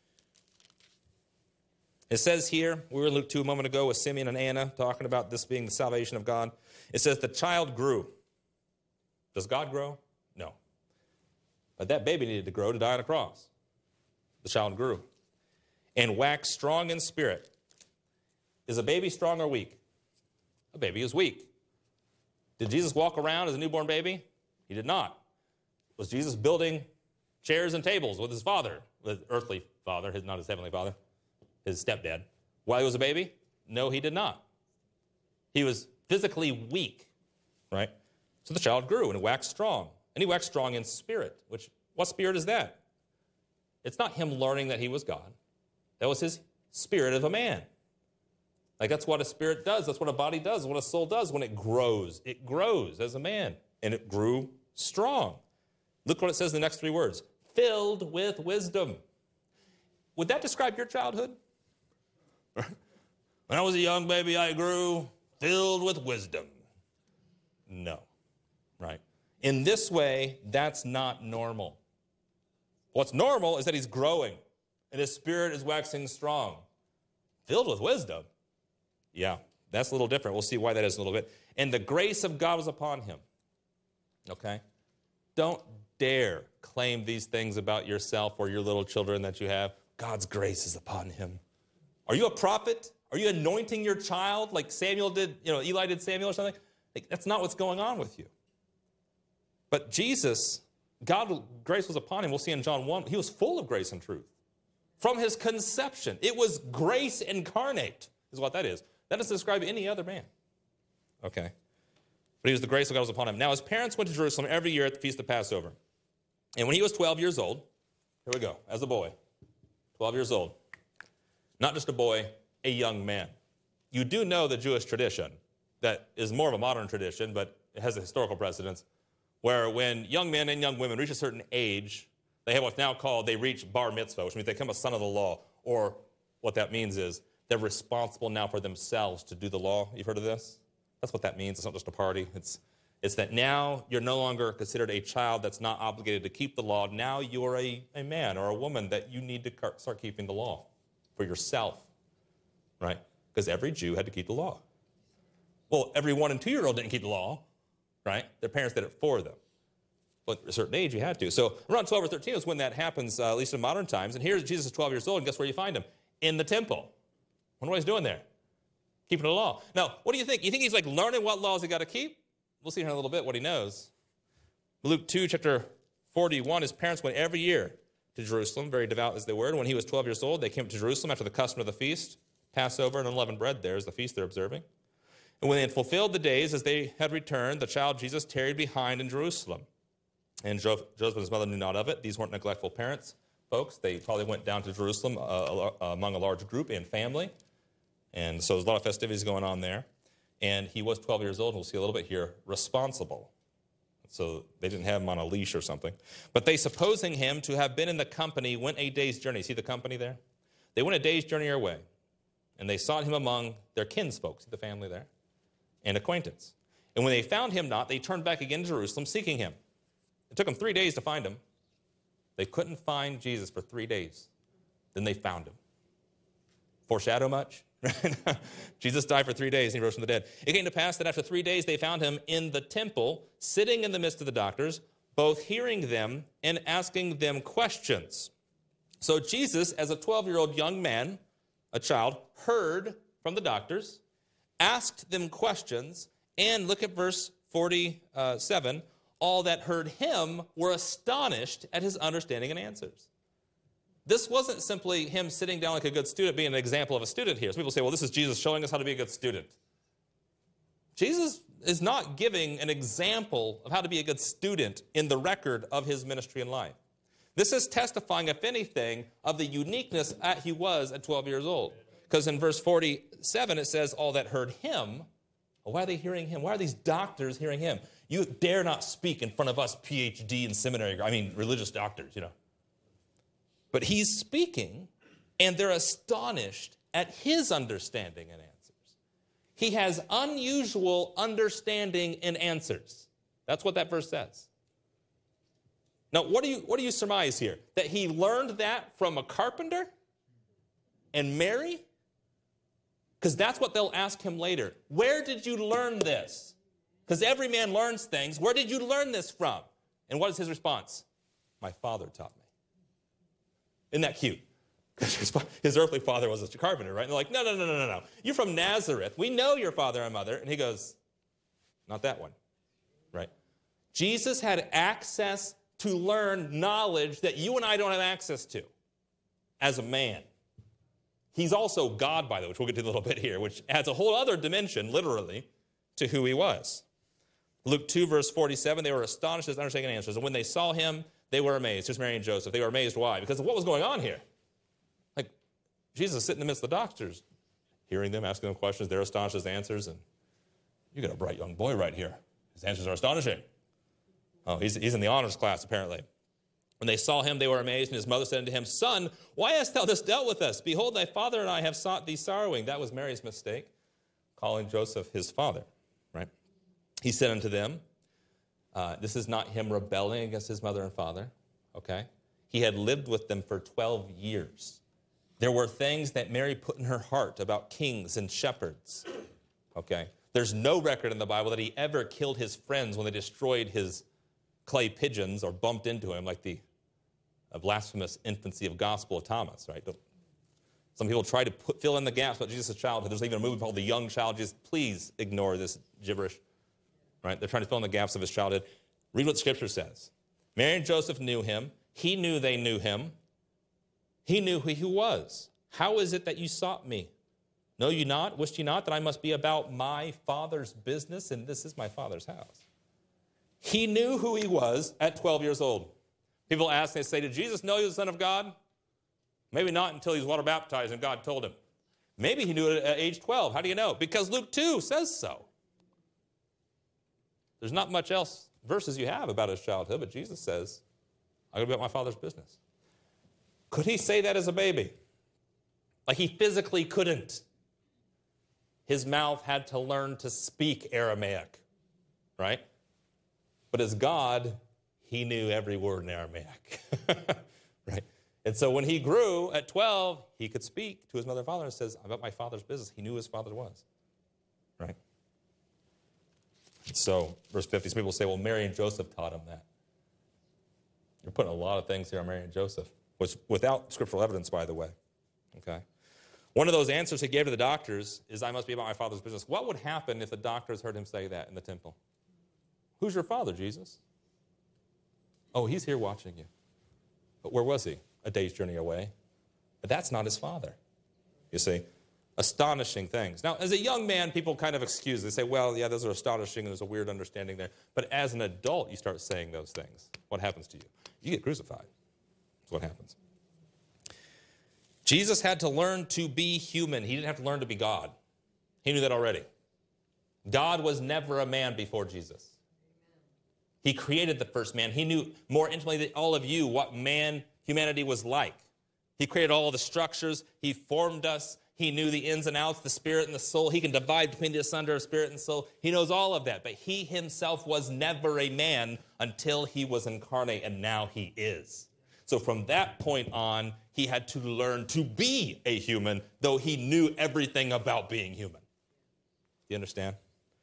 It says here, we were in Luke 2 a moment ago with Simeon and Anna, talking about this being the salvation of God. It says the child grew. Does God grow? No. But that baby needed to grow to die on a cross. The child grew. And waxed strong in spirit. Is a baby strong or weak? A baby is weak. Did Jesus walk around as a newborn baby? He did not. Was Jesus building chairs and tables with his father, his earthly father, not his heavenly father, his stepdad, while he was a baby? No, he did not. He was physically weak, right? So the child grew and waxed strong. And he waxed strong in spirit, what spirit is that? It's not him learning that he was God. That was his spirit of a man. Like that's what a spirit does. That's what a body does, what a soul does when it grows. It grows as a man. And it grew strong. Look what it says in the next three words. Filled with wisdom. Would that describe your childhood? When I was a young baby, I grew filled with wisdom. No. Right? In this way, that's not normal. What's normal is that he's growing and his spirit is waxing strong. Filled with wisdom? Yeah, that's a little different. We'll see why that is in a little bit. And the grace of God was upon him. Okay? Don't dare claim these things about yourself or your little children that you have. God's grace is upon him. Are you a prophet? Are you anointing your child like Samuel did, Eli did Samuel or something? That's not what's going on with you. But Jesus, God's grace was upon him. We'll see in John 1, he was full of grace and truth. From his conception, it was grace incarnate, is what that is. That doesn't describe any other man. Okay. But he was the grace of God was upon him. Now his parents went to Jerusalem every year at the Feast of Passover. And when he was 12 years old, here we go, as a boy, 12 years old, not just a boy, a young man. You do know the Jewish tradition that is more of a modern tradition, but it has a historical precedence, where when young men and young women reach a certain age, they have what's now called, they reach bar mitzvah, which means they become a son of the law, or what that means is they're responsible now for themselves to do the law. You've heard of this? That's what that means. It's not just a party. It's that now you're no longer considered a child that's not obligated to keep the law. Now you're a man or a woman that you need to start keeping the law for yourself, right? Because every Jew had to keep the law. Well, every 1 and 2 year old didn't keep the law, right? Their parents did it for them. But at a certain age, you had to. So around 12 or 13 is when that happens, at least in modern times. And here's Jesus is 12 years old, and guess where you find him? In the temple. Wonder what he's doing there? keeping the law. Now, what do you think? You think he's like learning what laws he got to keep? We'll see here in a little bit what he knows. Luke 2, chapter 41, his parents went every year to Jerusalem, very devout as they were. And when he was 12 years old, they came to Jerusalem after the custom of the feast. Passover and unleavened bread there is the feast they're observing. And when they had fulfilled the days as they had returned, the child Jesus tarried behind in Jerusalem. And Joseph and his mother knew not of it. These weren't neglectful parents, folks. They probably went down to Jerusalem among a large group and family. And so there's a lot of festivities going on there. And he was 12 years old, and we'll see a little bit here, responsible. So they didn't have him on a leash or something. But they, supposing him to have been in the company, went a day's journey. See the company there? They went a day's journey away. And they sought him among their kinsfolk, see the family there, and acquaintance. And when they found him not, they turned back again to Jerusalem, seeking him. It took them 3 days to find him. They couldn't find Jesus for 3 days. Then they found him. Foreshadow much? Jesus died for 3 days, and he rose from the dead. It came to pass that after 3 days they found him in the temple, sitting in the midst of the doctors, both hearing them and asking them questions. So Jesus, as a 12-year-old young man, a child, heard from the doctors, asked them questions, and look at verse 47, all that heard him were astonished at his understanding and answers. This wasn't simply him sitting down like a good student, being an example of a student here. Some people say, well, this is Jesus showing us how to be a good student. Jesus is not giving an example of how to be a good student in the record of his ministry and life. This is testifying, if anything, of the uniqueness that he was at 12 years old. Because in verse 47, it says, all that heard him. Well, why are they hearing him? Why are these doctors hearing him? You dare not speak in front of us PhD and seminary, religious doctors, But he's speaking, and they're astonished at his understanding and answers. He has unusual understanding and answers. That's what that verse says. Now, what do you surmise here? That he learned that from a carpenter and Mary? Because that's what they'll ask him later. Where did you learn this? Because every man learns things. Where did you learn this from? And what is his response? My father taught me. Isn't that cute? Because his earthly father was a carpenter, right? And they're like, no. You're from Nazareth. We know your father and mother. And he goes, not that one, right? Jesus had access to learn knowledge that you and I don't have access to as a man. He's also God, by the way, which we'll get to a little bit here, which adds a whole other dimension, literally, to who he was. Luke 2, verse 47, they were astonished at his understanding and answers. And when they saw him, they were amazed. Here's Mary and Joseph. They were amazed. Why? Because of what was going on here. Like, Jesus is sitting in the midst of the doctors, hearing them, asking them questions. They're astonished at his answers. And you got a bright young boy right here. His answers are astonishing. Oh, he's in the honors class, apparently. When they saw him, they were amazed. And his mother said unto him, Son, why hast thou thus dealt with us? Behold, thy father and I have sought thee sorrowing. That was Mary's mistake, calling Joseph his father, right? He said unto them, this is not him rebelling against his mother and father, okay? He had lived with them for 12 years. There were things that Mary put in her heart about kings and shepherds, okay? There's no record in the Bible that he ever killed his friends when they destroyed his clay pigeons or bumped into him, like the blasphemous infancy of gospel of Thomas, right? Some people try to fill in the gaps about Jesus' childhood. There's even a movie called The Young Child. Just please ignore this gibberish, right? They're trying to fill in the gaps of his childhood. Read what Scripture says. Mary and Joseph knew him. He knew they knew him. He knew who he was. How is it that you sought me? Know you not? Wist ye not that I must be about my Father's business? And this is my Father's house. He knew who he was at 12 years old. People ask, they say, did Jesus know he was the Son of God? Maybe not until he was water baptized and God told him. Maybe he knew it at age 12. How do you know? Because Luke 2 says so. There's not much else, verses you have about his childhood, but Jesus says, I'm going to be about my Father's business. Could he say that as a baby? Like he physically couldn't. His mouth had to learn to speak Aramaic, right? But as God, he knew every word in Aramaic, right? And so when he grew at 12, he could speak to his mother and father and says, I'm about my Father's business. He knew who his father was, right? So, verse 50, some people say, well, Mary and Joseph taught him that. You're putting a lot of things here on Mary and Joseph, which without scriptural evidence, by the way, okay? One of those answers he gave to the doctors is, I must be about my Father's business. What would happen if the doctors heard him say that in the temple? Who's your father, Jesus? Oh, he's here watching you. But where was he? A day's journey away. But that's not his father. You see? Astonishing things. Now, as a young man, people kind of excuse. They say, well, yeah, those are astonishing, and there's a weird understanding there. But as an adult, you start saying those things. What happens to you? You get crucified. That's what happens. Jesus had to learn to be human. He didn't have to learn to be God. He knew that already. God was never a man before Jesus. He created the first man. He knew more intimately than all of you what humanity was like. He created all the structures. He formed us. He knew the ins and outs, the spirit and the soul. He can divide between the asunder of spirit and soul. He knows all of that. But he himself was never a man until he was incarnate, and now he is. So from that point on, he had to learn to be a human, though he knew everything about being human. Do you understand?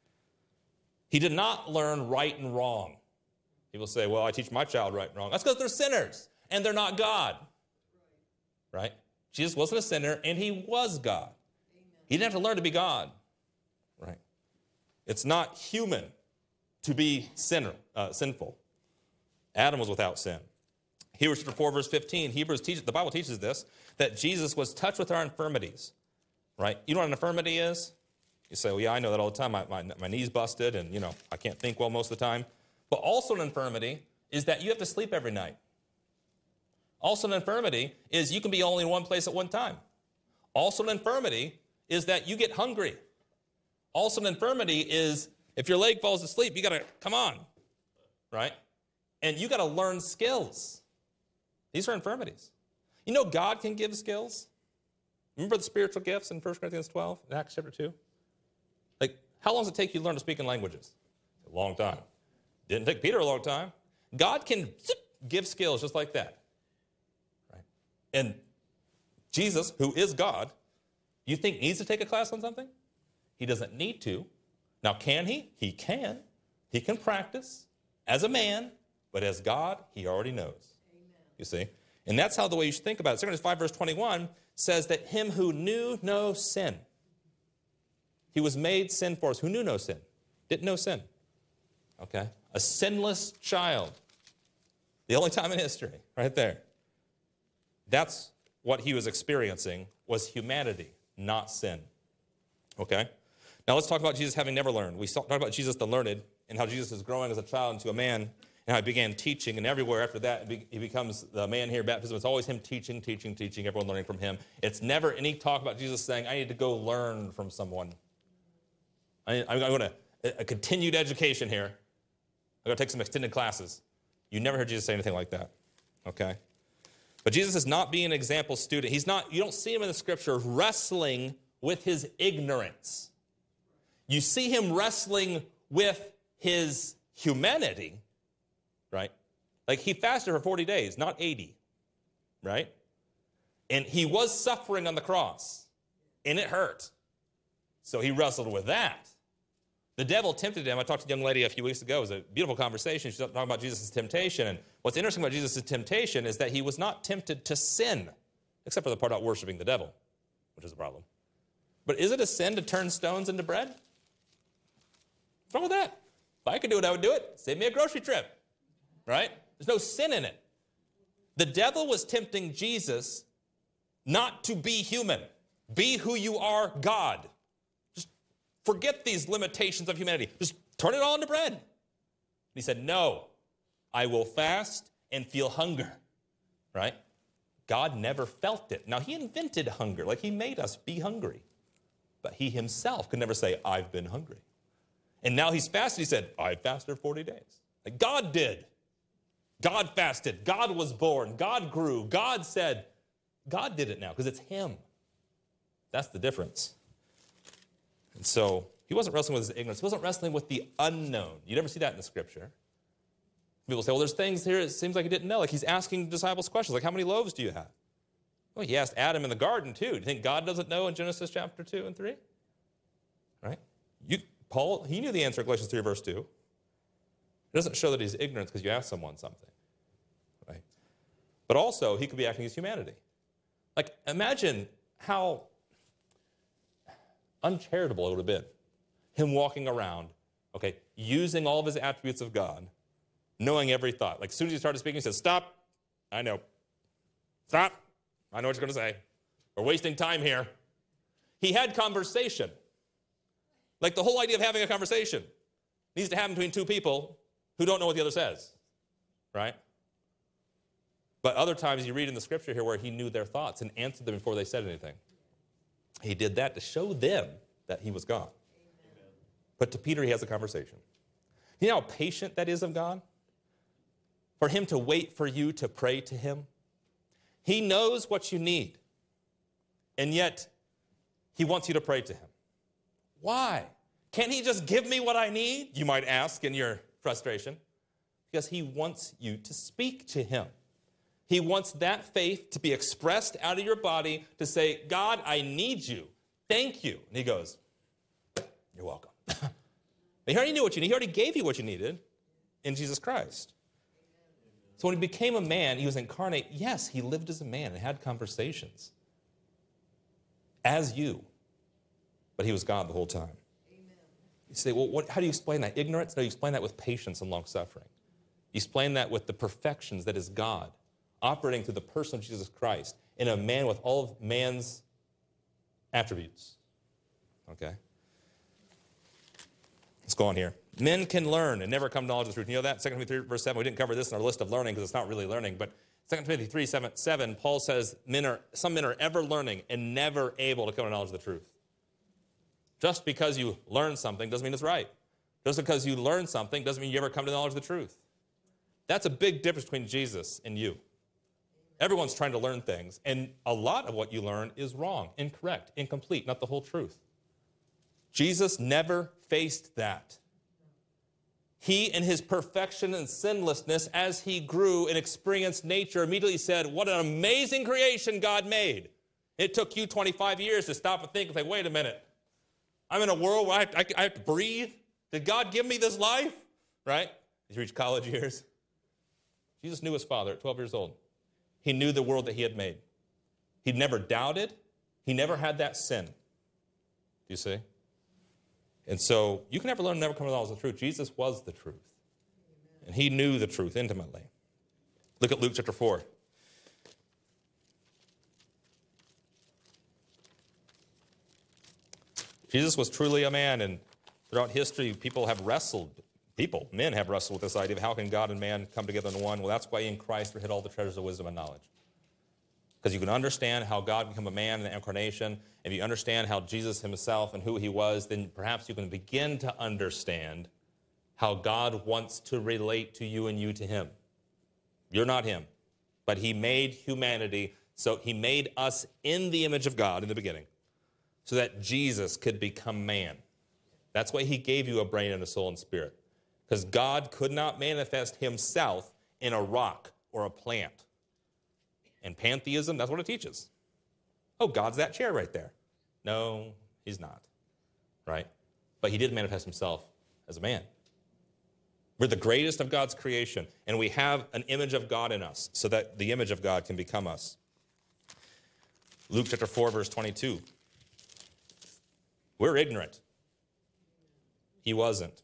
He did not learn right and wrong. People say, well, I teach my child right and wrong. That's because they're sinners, and they're not God. Right? Jesus wasn't a sinner, and he was God. He didn't have to learn to be God. Right? It's not human to be sinful. Adam was without sin. Hebrews 4, verse 15, the Bible teaches this, that Jesus was touched with our infirmities. Right? You know what an infirmity is? You say, well, yeah, I know that all the time. My knee's busted, and, I can't think well most of the time. But also an infirmity is that you have to sleep every night. Also an infirmity is you can be only in one place at one time. Also an infirmity is that you get hungry. Also an infirmity is if your leg falls asleep, you got to come on, right? And you got to learn skills. These are infirmities. God can give skills. Remember the spiritual gifts in 1 Corinthians 12, in Acts chapter 2? How long does it take you to learn to speak in languages? A long time. Didn't take Peter a long time. God can give skills just like that. Right? And Jesus, who is God, you think needs to take a class on something? He doesn't need to. Now, can he? He can. He can practice as a man, but as God, he already knows. Amen. You see? And that's how the way you should think about it. 2 Corinthians 5, verse 21 says that him who knew no sin, he was made sin for us. Who knew no sin? Didn't know sin. Okay? A sinless child. The only time in history, right there. That's what he was experiencing, was humanity, not sin. Okay? Now let's talk about Jesus having never learned. We talked about Jesus the learned, and how Jesus is growing as a child into a man, and how he began teaching, and everywhere after that, he becomes the man here, baptism. It's always him teaching, everyone learning from him. It's never any talk about Jesus saying, I need to go learn from someone. I'm going to a continued education here. I'm going to take some extended classes. You never heard Jesus say anything like that. Okay? But Jesus is not being an example student. You don't see him in the scripture wrestling with his ignorance. You see him wrestling with his humanity, right? He fasted for 40 days, not 80, right? And he was suffering on the cross, and it hurt. So he wrestled with that. The devil tempted him. I talked to a young lady a few weeks ago. It was a beautiful conversation. She was talking about Jesus' temptation. And what's interesting about Jesus' temptation is that he was not tempted to sin, except for the part about worshiping the devil, which is a problem. But is it a sin to turn stones into bread? What's wrong with that? If I could do it, I would do it. Save me a grocery trip, right? There's no sin in it. The devil was tempting Jesus not to be human. Be who you are, God. Forget these limitations of humanity. Just turn it all into bread. He said, no, I will fast and feel hunger, right? God never felt it. Now, he invented hunger, he made us be hungry. But he himself could never say, I've been hungry. And now he's fasted. He said, I fasted 40 days. God did. God fasted. God was born. God grew. God said, God did it now because it's him. That's the difference. And so he wasn't wrestling with his ignorance. He wasn't wrestling with the unknown. You never see that in the scripture. People say, well, there's things here it seems like he didn't know. He's asking the disciples questions, how many loaves do you have? Well, he asked Adam in the garden, too. Do you think God doesn't know in Genesis chapter 2 and 3? Right? Paul, he knew the answer in Galatians 3, verse 2. It doesn't show that he's ignorant because you ask someone something. Right? But also, he could be acting as humanity. Imagine how uncharitable it would have been. Him walking around, okay, using all of his attributes of God, knowing every thought. Like as soon as he started speaking, he said, stop, I know. Stop, I know what you're going to say. We're wasting time here. He had conversation. Like the whole idea of having a conversation needs to happen between two people who don't know what the other says, right? But other times you read in the scripture here where he knew their thoughts and answered them before they said anything. He did that to show them that he was God. Amen. But to Peter, he has a conversation. You know how patient that is of God? For him to wait for you to pray to him. He knows what you need. And yet, he wants you to pray to him. Why? Can't he just give me what I need? You might ask in your frustration. Because he wants you to speak to him. He wants that faith to be expressed out of your body to say, God, I need you. Thank you. And he goes, you're welcome. He already knew what you needed. He already gave you what you needed in Jesus Christ. So when he became a man, he was incarnate. Yes, he lived as a man and had conversations as you. But he was God the whole time. You say, well, how do you explain that? Ignorance? No, you explain that with patience and long-suffering. You explain that with the perfections that is God, operating through the person of Jesus Christ in a man with all of man's attributes. Okay? Let's go on here. Men can learn and never come to knowledge of the truth. You know that? 2 Timothy 3, verse 7. We didn't cover this in our list of learning because it's not really learning. But 2 Timothy 3, 7, Paul says some men are ever learning and never able to come to knowledge of the truth. Just because you learn something doesn't mean it's right. Just because you learn something doesn't mean you ever come to knowledge of the truth. That's a big difference between Jesus and you. Everyone's trying to learn things, and a lot of what you learn is wrong, incorrect, incomplete, not the whole truth. Jesus never faced that. He, in his perfection and sinlessness, as he grew and experienced nature, immediately said, what an amazing creation God made. It took you 25 years to stop and think and say, wait a minute. I'm in a world where I have to breathe. Did God give me this life? Right? As you reach college years. Jesus knew his Father at 12 years old. He knew the world that he had made. He'd never doubted. He never had that sin. Do you see? And so you can never learn, never come to knowledge of the truth. Jesus was the truth. And he knew the truth intimately. Look at Luke chapter 4. Jesus was truly a man, and throughout history, men have wrestled with this idea of how can God and man come together in one? Well, that's why in Christ we hid all the treasures of wisdom and knowledge. Because you can understand how God became a man in the incarnation. If you understand how Jesus himself and who he was, then perhaps you can begin to understand how God wants to relate to you and you to him. You're not him, but he made humanity, so he made us in the image of God in the beginning, so that Jesus could become man. That's why he gave you a brain and a soul and spirit. Because God could not manifest himself in a rock or a plant. And pantheism, that's what it teaches. Oh, God's that chair right there. No, he's not. Right? But he did manifest himself as a man. We're the greatest of God's creation, and we have an image of God in us, so that the image of God can become us. Luke chapter 4, verse 22. We're ignorant. He wasn't.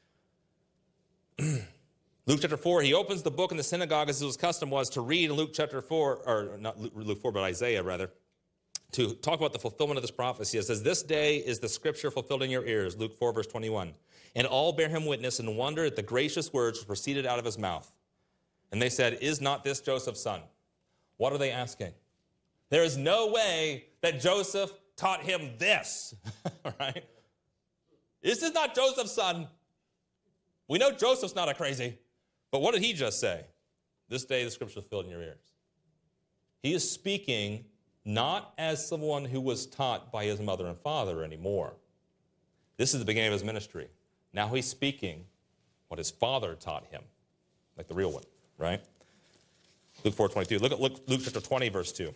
Luke chapter 4, he opens the book in the synagogue as his custom was to read in Luke chapter 4, or not Luke 4, but Isaiah rather, to talk about the fulfillment of this prophecy. It says, this day is the scripture fulfilled in your ears, Luke 4, verse 21. And all bear him witness and wonder at the gracious words which proceeded out of his mouth. And they said, is not this Joseph's son? What are they asking? There is no way that Joseph taught him this, right? This is not Joseph's son. We know Joseph's not a crazy, but what did he just say? This day the scripture is filled in your ears. He is speaking not as someone who was taught by his mother and father anymore. This is the beginning of his ministry. Now he's speaking what his father taught him, like the real one, right? Luke 4:22. Look at Luke chapter 20, verse 2.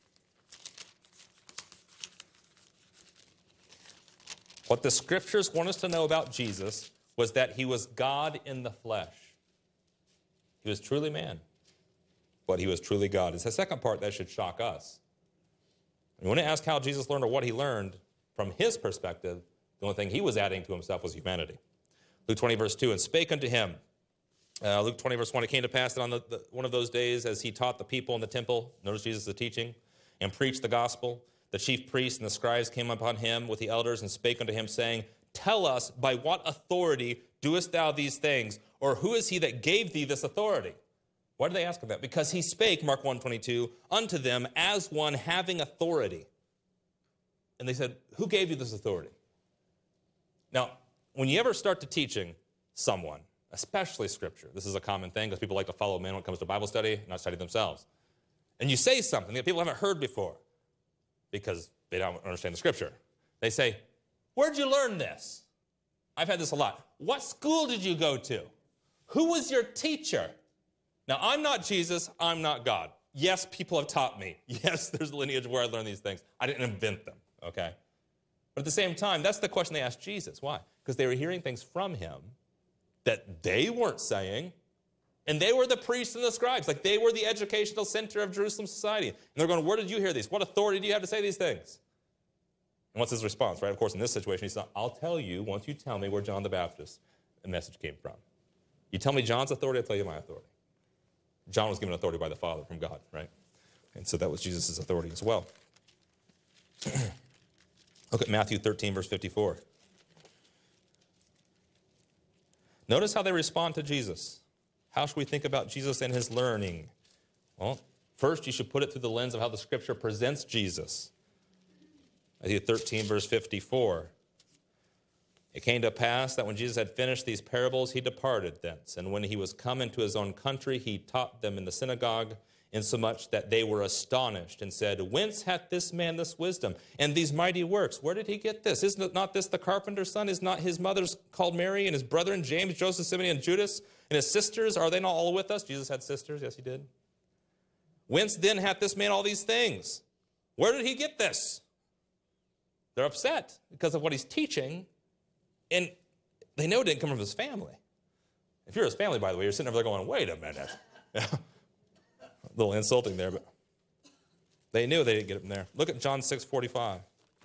What the scriptures want us to know about Jesus was that he was God in the flesh. He was truly man, but he was truly God. It's the second part that should shock us. We want to ask how Jesus learned or what he learned. from his perspective, the only thing he was adding to himself was humanity. Luke 20, verse 2, and spake unto him. Luke 20, verse 1, it came to pass that on one of those days, as he taught the people in the temple, notice Jesus is teaching, and preached the gospel, the chief priests and the scribes came upon him with the elders and spake unto him, saying, Tell us, by what authority doest thou these things? Or who is he that gave thee this authority? Why did they ask him that? Because he spake, Mark 1:22, unto them as one having authority. And they said, who gave you this authority? Now, when you ever start to teaching someone, especially Scripture, this is a common thing because people like to follow men when it comes to Bible study, not study themselves. And you say something that people haven't heard before because they don't understand the Scripture. They say, where'd you learn this? I've had this a lot. What school did you go to? Who was your teacher? Now, I'm not Jesus. I'm not God. Yes, people have taught me. Yes, there's a lineage where I learned these things. I didn't invent them, okay? But at the same time, that's the question they asked Jesus. Why? Because they were hearing things from him that they weren't saying, and they were the priests and the scribes. Like, they were the educational center of Jerusalem society. And they're going, where did you hear these? What authority do you have to say these things? And what's his response, right? Of course, in this situation, he said, I'll tell you once you tell me where John the Baptist's message came from. You tell me John's authority, I'll tell you my authority. John was given authority by the Father from God, right? And so that was Jesus' authority as well. Look at Matthew 13, verse 54. Notice how they respond to Jesus. How should we think about Jesus and his learning? Well, first you should put it through the lens of how the Scripture presents Jesus. Matthew 13, verse 54. It came to pass that when Jesus had finished these parables, he departed thence. And when he was come into his own country, he taught them in the synagogue, insomuch that they were astonished and said, Whence hath this man this wisdom and these mighty works? Where did he get this? Is not this the carpenter's son? Is not his mother called Mary, and his brethren James, Joseph, Simeon, and Judas? And his sisters, are they not all with us? Jesus had sisters. Yes, he did. Whence then hath this man all these things? Where did he get this? They're upset because of what he's teaching. And they know it didn't come from his family. If you're his family, by the way, you're sitting over there going, wait a minute. A little insulting there, but they knew they didn't get it from there. Look at John 6:45.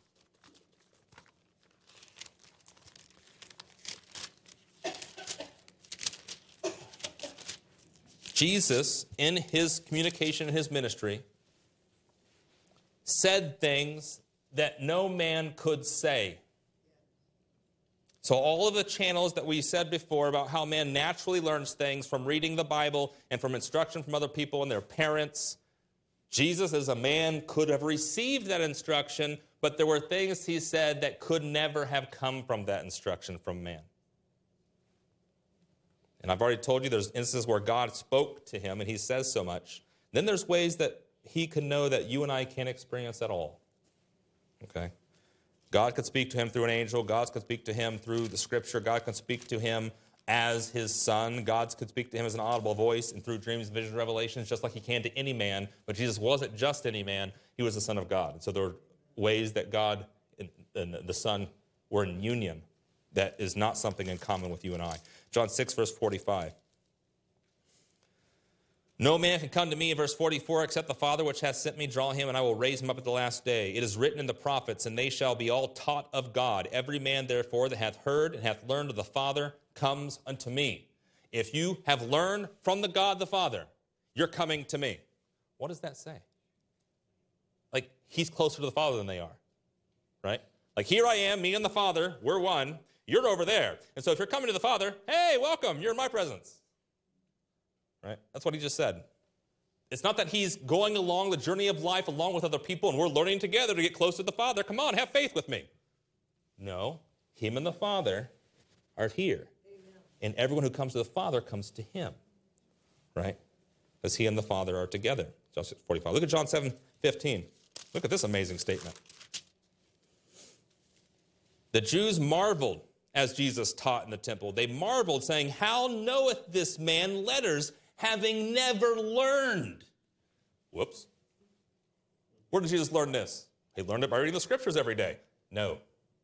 Jesus, in his communication in his ministry, said things that no man could say. So all of the channels that we said before about how man naturally learns things from reading the Bible and from instruction from other people and their parents, Jesus as a man could have received that instruction, but there were things he said that could never have come from that instruction from man. And I've already told you there's instances where God spoke to him and he says so much. Then there's ways that he can know that you and I can't experience at all. Okay? God could speak to him through an angel. God could speak to him through the Scripture. God could speak to him as his son. God could speak to him as an audible voice and through dreams, visions, revelations, just like he can to any man. But Jesus wasn't just any man. He was the Son of God. And so there were ways that God and the Son were in union that is not something in common with you and I. John 6, verse 45. No man can come to me, in verse 44, except the Father which hath sent me draw him, and I will raise him up at the last day. It is written in the prophets, and they shall be all taught of God. Every man, therefore, that hath heard and hath learned of the Father comes unto me. If you have learned from the God the Father, you're coming to me. What does that say? Like, he's closer to the Father than they are, right? Like, here I am, me and the Father, we're one. You're over there. And so if you're coming to the Father, hey, welcome, you're in my presence. Right? That's what he just said. It's not that he's going along the journey of life along with other people and we're learning together to get close to the Father. Come on, have faith with me. No, him and the Father are here. Amen. And everyone who comes to the Father comes to him. Right? As he and the Father are together. John 6:45. Look at John 7:15. Look at this amazing statement. The Jews marveled as Jesus taught in the temple. They marveled, saying, How knoweth this man letters, having never learned? Whoops. Where did Jesus learn this? He learned it by reading the Scriptures every day. No.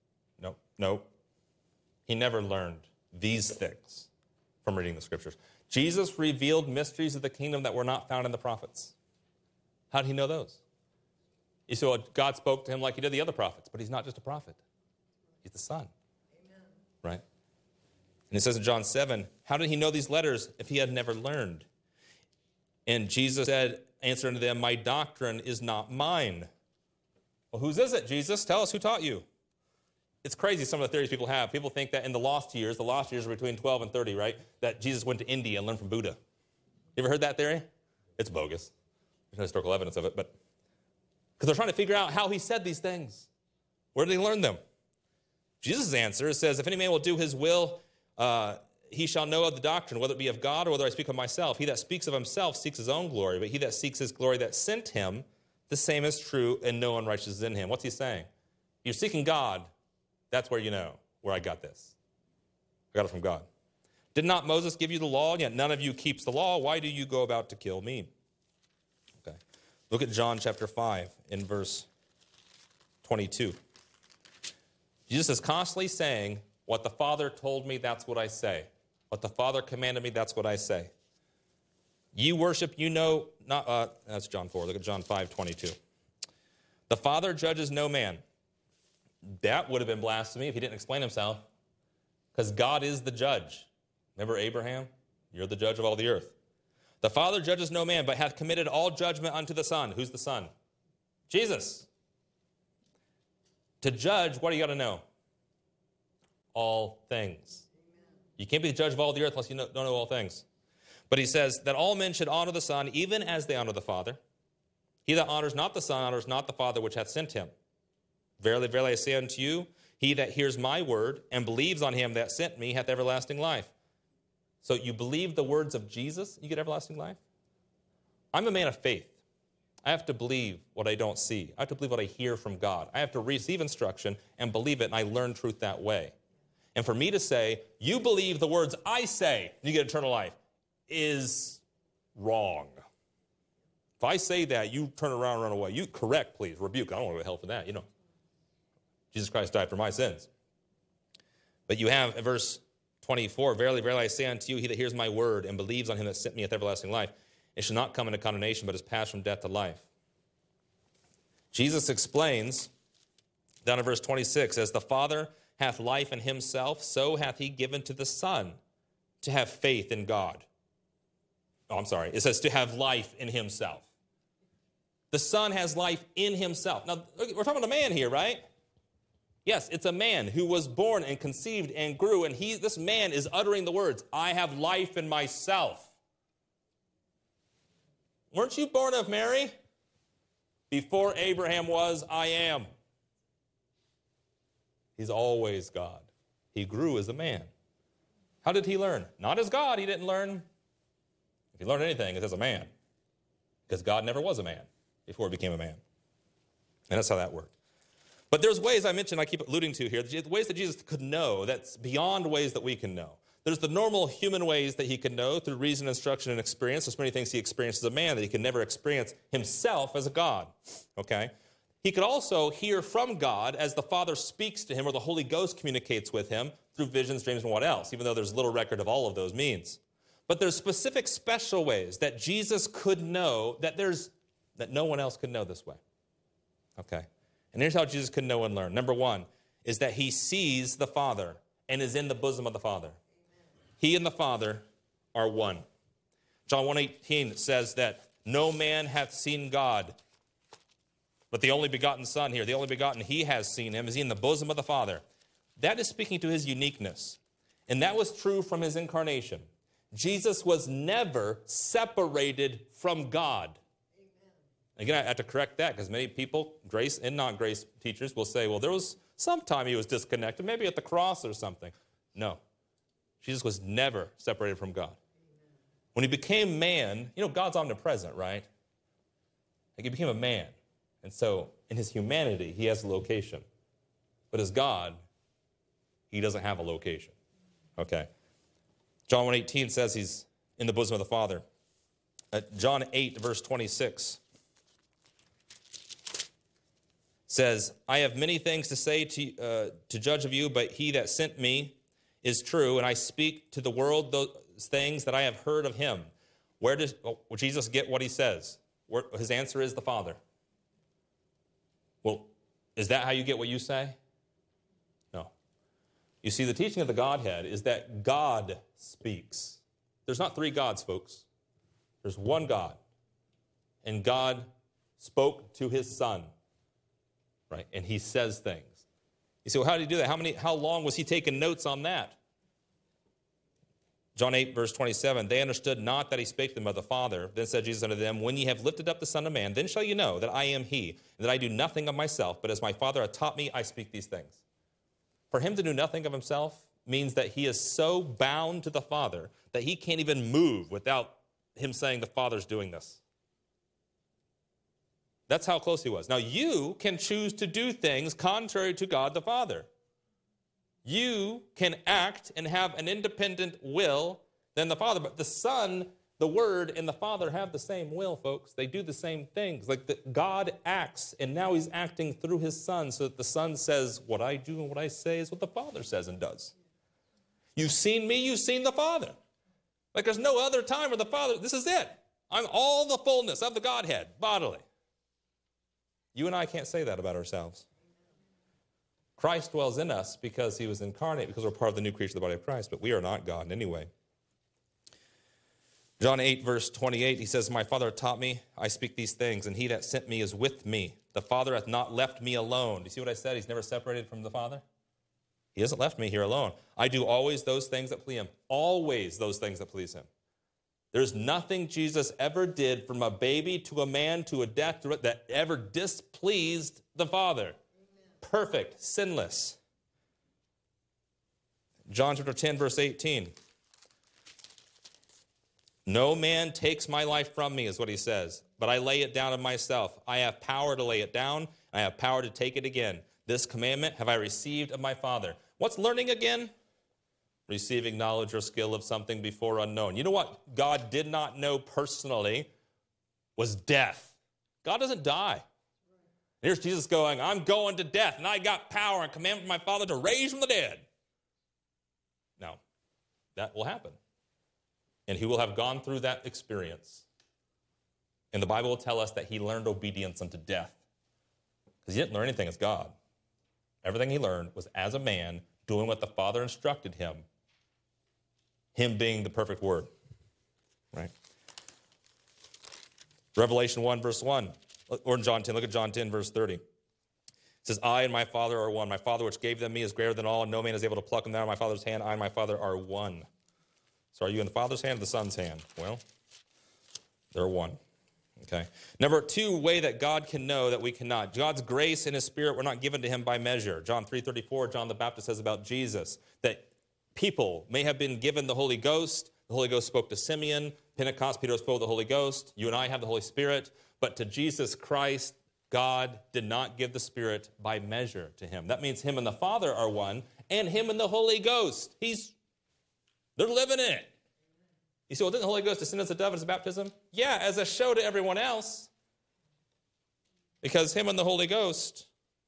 He never learned these things from reading the Scriptures. Jesus revealed mysteries of the kingdom that were not found in the prophets. How did he know those? You see, well, God spoke to him like he did the other prophets, but he's not just a prophet. He's the Son. Amen. Right? And it says in John 7, how did he know these letters if he had never learned? And Jesus said, answered unto them, my doctrine is not mine. Well, whose is it, Jesus? Tell us, who taught you? It's crazy some of the theories people have. People think that in the lost years are between 12 and 30, right? That Jesus went to India and learned from Buddha. You ever heard that theory? It's bogus. There's no historical evidence of it, but because they're trying to figure out how he said these things. Where did he learn them? Jesus' answer says, if any man will do his will, he shall know of the doctrine, whether it be of God or whether I speak of myself. He that speaks of himself seeks his own glory, but he that seeks his glory that sent him, the same is true, and no unrighteous is in him. What's he saying? You're seeking God. That's where you know where I got this. I got it from God. Did not Moses give you the law, and yet none of you keeps the law? Why do you go about to kill me? Okay. Look at John chapter 5 in verse 22. Jesus is constantly saying, what the Father told me, that's what I say. What the Father commanded me, that's what I say. You worship, you know, not, that's John 4. Look at John 5:22. The Father judges no man. That would have been blasphemy if he didn't explain himself, because God is the judge. Remember Abraham? You're the judge of all the earth. The Father judges no man, but hath committed all judgment unto the Son. Who's the Son? Jesus. To judge, what do you got to know? All things. You can't be the judge of all the earth unless you don't know all things. But he says that all men should honor the Son, even as they honor the Father. He that honors not the Son honors not the Father which hath sent him. Verily, verily, I say unto you, he that hears my word and believes on him that sent me hath everlasting life. So you believe the words of Jesus, you get everlasting life? I'm a man of faith. I have to believe what I don't see. I have to believe what I hear from God. I have to receive instruction and believe it, and I learn truth that way. And for me to say, you believe the words I say, and you get eternal life, is wrong. If I say that, you turn around and run away. You correct, please, rebuke. I don't want to go to hell for that, you know. Jesus Christ died for my sins. But you have verse 24, verily, verily, I say unto you, he that hears my word and believes on him that sent me hath everlasting life, and shall not come into condemnation, but is passed from death to life. Jesus explains, down in verse 26, as the Father hath life in himself, so hath he given to the Son to have faith in God. Oh, I'm sorry. It says to have life in himself. The Son has life in himself. Now, we're talking about a man here, right? Yes, it's a man who was born and conceived and grew, and this man is uttering the words, I have life in myself. Weren't you born of Mary? Before Abraham was, I am. He's always God. He grew as a man. How did he learn? Not as God, he didn't learn. If he learned anything, it's as a man. Because God never was a man before he became a man. And that's how that worked. But there's ways I mentioned, I keep alluding to here, the ways that Jesus could know that's beyond ways that we can know. There's the normal human ways that he can know through reason, instruction, and experience. There's many things he experienced as a man that he can never experience himself as a God. Okay? He could also hear from God as the Father speaks to him or the Holy Ghost communicates with him through visions, dreams, and what else, even though there's little record of all of those means. But there's specific special ways that Jesus could know that no one else could know this way. Okay? And here's how Jesus could know and learn. Number one is that he sees the Father and is in the bosom of the Father. He and the Father are one. John 1:18 says that no man hath seen God, but the only begotten Son here, the only begotten, he has seen him. Is he in the bosom of the Father? That is speaking to his uniqueness. And that was true from his incarnation. Jesus was never separated from God. Again, I have to correct that because many people, grace and non-grace teachers, will say, well, there was some time he was disconnected, maybe at the cross or something. No. Jesus was never separated from God. When he became man, you know, God's omnipresent, right? Like he became a man. And so in his humanity, he has a location. But as God, he doesn't have a location. Okay. John 1:18 says he's in the bosom of the Father. John 8, verse 26 says, I have many things to say to judge of you, but he that sent me is true, and I speak to the world those things that I have heard of him. Where does Jesus get what he says? His answer is the Father. Well, is that how you get what you say? No. You see, the teaching of the Godhead is that God speaks. There's not three gods, folks. There's one God. And God spoke to his Son, right? And he says things. You say, well, how did he do that? How long was he taking notes on that? John 8, verse 27, they understood not that he spake to them of the Father. Then said Jesus unto them, when ye have lifted up the Son of Man, then shall you know that I am he, and that I do nothing of myself, but as my Father hath taught me, I speak these things. For him to do nothing of himself means that he is so bound to the Father that he can't even move without him saying the Father's doing this. That's how close he was. Now, you can choose to do things contrary to God the Father. You can act and have an independent will than the Father. But the Son, the Word, and the Father have the same will, folks. They do the same things. God acts, and now he's acting through his Son so that the Son says, what I do and what I say is what the Father says and does. You've seen me, you've seen the Father. Like there's no other time where the Father, this is it. I'm all the fullness of the Godhead, bodily. You and I can't say that about ourselves. Christ dwells in us because he was incarnate, because we're part of the new creature of the body of Christ, but we are not God in any way. John 8, verse 28, he says, my Father hath taught me, I speak these things, and he that sent me is with me. The Father hath not left me alone. Do you see what I said? He's never separated from the Father. He hasn't left me here alone. I do always those things that please him. Always those things that please him. There's nothing Jesus ever did, from a baby to a man to a death to it, that ever displeased the Father. Perfect, sinless. John chapter 10, verse 18. No man takes my life from me, is what he says, but I lay it down of myself. I have power to lay it down. I have power to take it again. This commandment have I received of my Father. What's learning again? Receiving knowledge or skill of something before unknown. You know what God did not know personally was death. God doesn't die. Here's Jesus going, I'm going to death, and I got power and command from my Father to raise from the dead. Now, that will happen. And he will have gone through that experience. And the Bible will tell us that he learned obedience unto death. Because he didn't learn anything as God. Everything he learned was as a man, doing what the Father instructed him. Him being the perfect Word. Right? Revelation 1, verse 1. Or in John 10, look at John 10, verse 30. It says, I and my Father are one. My Father which gave them me is greater than all, and no man is able to pluck them out of my Father's hand. I and my Father are one. So are you in the Father's hand or the Son's hand? Well, they're one. Okay. Number two, way that God can know that we cannot. God's grace and his Spirit were not given to him by measure. John 3:34, John the Baptist says about Jesus, that people may have been given the Holy Ghost. The Holy Ghost spoke to Simeon. Pentecost, Peter was full of the Holy Ghost. You and I have the Holy Spirit. But to Jesus Christ, God did not give the Spirit by measure to him. That means him and the Father are one, and him and the Holy Ghost. They're living in it. You say, well, didn't the Holy Ghost descend as a dove at his baptism? Yeah, as a show to everyone else. Because him and the Holy Ghost,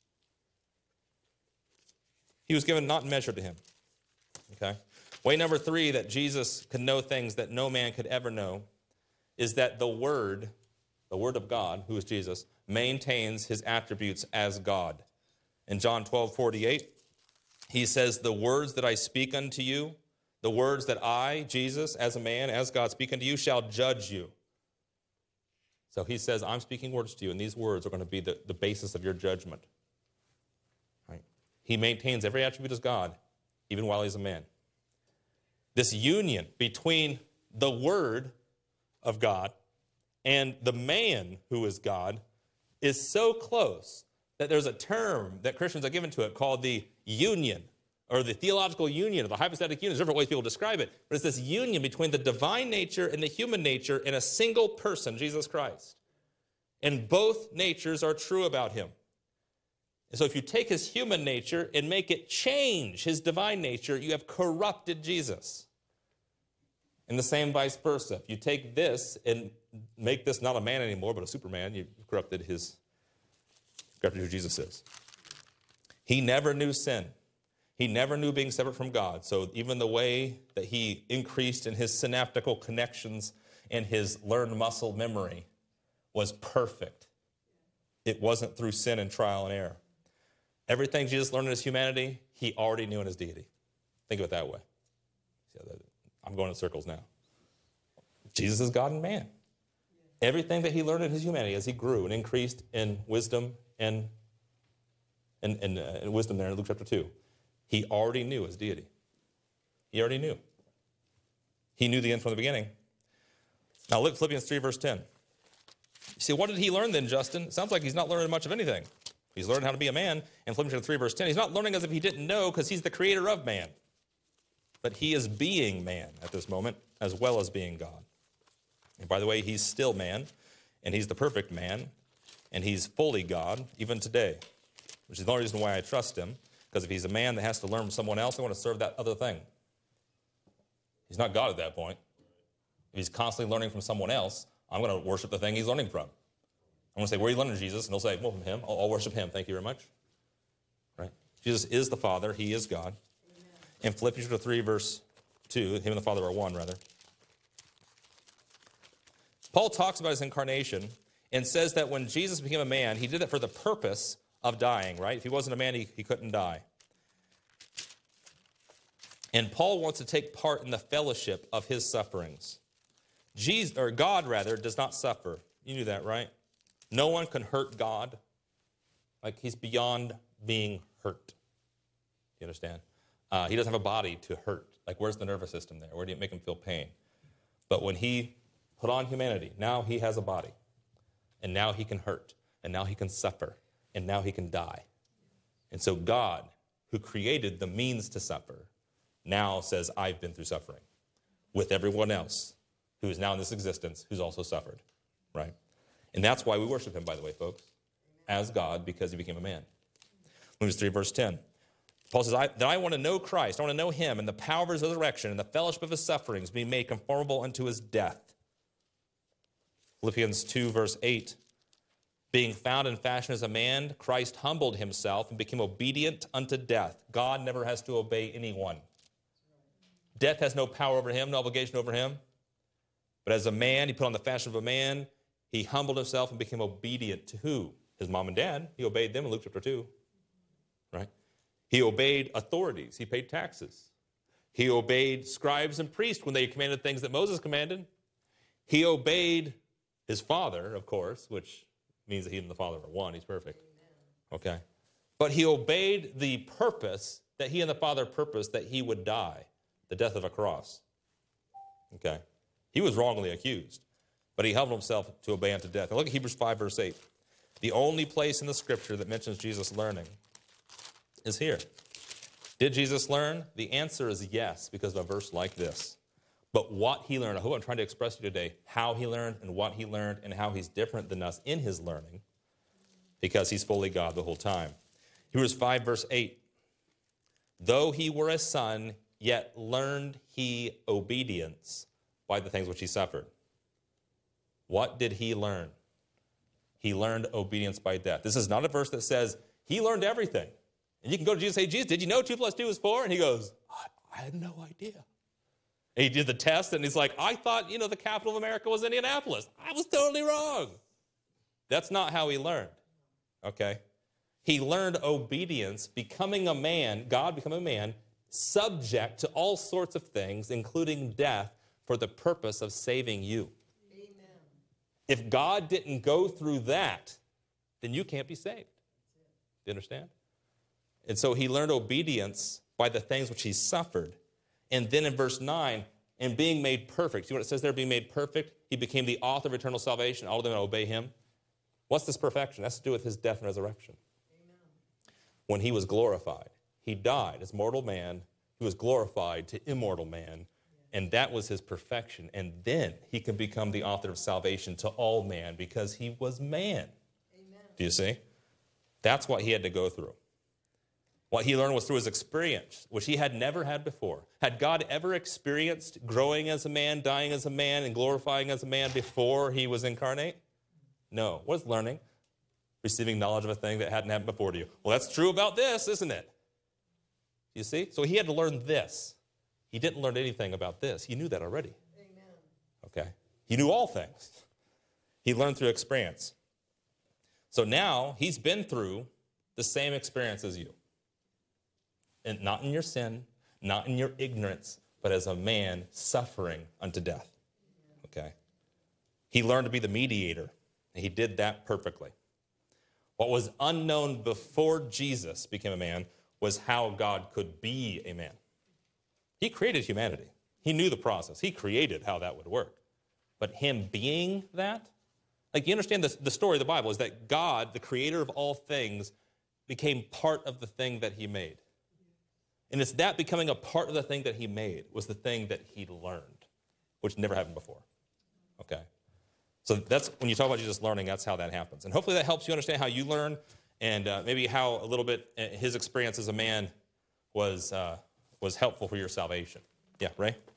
he was given not in measure to him. Okay? Way number three that Jesus could know things that no man could ever know is that the Word of God, who is Jesus, maintains his attributes as God. In John 12:48, he says, the words that I speak unto you, the words that I, Jesus, as a man, as God, speak unto you, shall judge you. So he says, I'm speaking words to you, and these words are going to be the basis of your judgment. Right? He maintains every attribute as God, even while he's a man. This union between the Word of God and the man who is God is so close that there's a term that Christians are given to it called the union, or the theological union, or the hypostatic union. There's different ways people describe it, but it's this union between the divine nature and the human nature in a single person, Jesus Christ. And both natures are true about him. And so if you take his human nature and make it change his divine nature, you have corrupted Jesus. And the same vice versa. If you take this and make this not a man anymore, but a superman, you've corrupted who Jesus is. He never knew sin. He never knew being separate from God. So even the way that he increased in his synaptical connections and his learned muscle memory was perfect. It wasn't through sin and trial and error. Everything Jesus learned in his humanity, he already knew in his deity. Think of it that way. I'm going in circles now. Jesus is God and man. Everything that he learned in his humanity as he grew and increased in wisdom and wisdom there in Luke chapter 2, he already knew his deity. He already knew. He knew the end from the beginning. Now look, Philippians 3, verse 10. You see, what did he learn then, Justin? It sounds like he's not learning much of anything. He's learning how to be a man. In Philippians 3, verse 10, he's not learning as if he didn't know because he's the creator of man. But he is being man at this moment as well as being God. And by the way, he's still man, and he's the perfect man, and he's fully God even today, which is the only reason why I trust him, because if he's a man that has to learn from someone else, I want to serve that other thing. He's not God at that point. If he's constantly learning from someone else, I'm going to worship the thing he's learning from. I'm going to say, where are you learning, Jesus? And he'll say, well, from him. I'll worship him. Thank you very much. Right? Jesus is the Father. He is God. Amen. In Philippians 3, verse 2, him and the Father are one, rather. Paul talks about his incarnation and says that when Jesus became a man, he did it for the purpose of dying, right? If he wasn't a man, he couldn't die. And Paul wants to take part in the fellowship of his sufferings. God does not suffer. You knew that, right? No one can hurt God. Like, he's beyond being hurt. You understand? He doesn't have a body to hurt. Like, where's the nervous system there? Where do you make him feel pain? But when he put on humanity, now he has a body. And now he can hurt. And now he can suffer. And now he can die. And so God, who created the means to suffer, now says, I've been through suffering with everyone else who is now in this existence who's also suffered, right? And that's why we worship him, by the way, folks, as God, because he became a man. Philippians 3, verse 10. Paul says, that I want to know Christ, I want to know him and the power of his resurrection and the fellowship of his sufferings, being made conformable unto his death. Philippians 2, verse 8. Being found in fashion as a man, Christ humbled himself and became obedient unto death. God never has to obey anyone. Death has no power over him, no obligation over him. But as a man, he put on the fashion of a man. He humbled himself and became obedient to who? His mom and dad. He obeyed them in Luke chapter 2. Right? He obeyed authorities. He paid taxes. He obeyed scribes and priests when they commanded things that Moses commanded. He obeyed his Father, of course, which means that he and the Father are one. He's perfect. Okay? But he obeyed the purpose that he and the Father purposed that he would die, the death of a cross. Okay? He was wrongly accused, but he humbled himself to obey unto death. Now look at Hebrews 5, verse 8. The only place in the Scripture that mentions Jesus learning is here. Did Jesus learn? The answer is yes, because of a verse like this. But what he learned, I hope I'm trying to express to you today how he learned and what he learned and how he's different than us in his learning, because he's fully God the whole time. Hebrews 5, verse 8. Though he were a son, yet learned he obedience by the things which he suffered. What did he learn? He learned obedience by death. This is not a verse that says he learned everything. And you can go to Jesus and say, Jesus, did you know 2 plus 2 is 4? And he goes, I had no idea. And he did the test, and he's like, I thought, the capital of America was Indianapolis. I was totally wrong. That's not how he learned, okay? He learned obedience, becoming a man, God becoming a man, subject to all sorts of things, including death, for the purpose of saving you. Amen. If God didn't go through that, then you can't be saved. Do you understand? And so he learned obedience by the things which he suffered. And then in verse 9, in being made perfect, see what it says there, being made perfect? He became the author of eternal salvation, all of them that obey him. What's this perfection? That's to do with his death and resurrection. Amen. When he was glorified, he died as mortal man. He was glorified to immortal man. And that was his perfection. And then he can become the author of salvation to all man because he was man. Amen. Do you see? That's what he had to go through. What he learned was through his experience, which he had never had before. Had God ever experienced growing as a man, dying as a man, and glorifying as a man before he was incarnate? No. What is learning? Receiving knowledge of a thing that hadn't happened before to you. Well, that's true about this, isn't it? You see? So he had to learn this. He didn't learn anything about this. He knew that already. Amen. Okay? He knew all things. He learned through experience. So now he's been through the same experience as you. And not in your sin, not in your ignorance, but as a man suffering unto death. Okay? He learned to be the mediator, and he did that perfectly. What was unknown before Jesus became a man was how God could be a man. He created humanity. He knew the process. He created how that would work. But him being that, like you understand the story of the Bible is that God, the creator of all things, became part of the thing that he made. And it's that becoming a part of the thing that he made was the thing that he learned, which never happened before. Okay? So that's, when you talk about Jesus learning, that's how that happens. And hopefully that helps you understand how you learn and maybe how a little bit his experience as a man was helpful for your salvation. Yeah, Ray?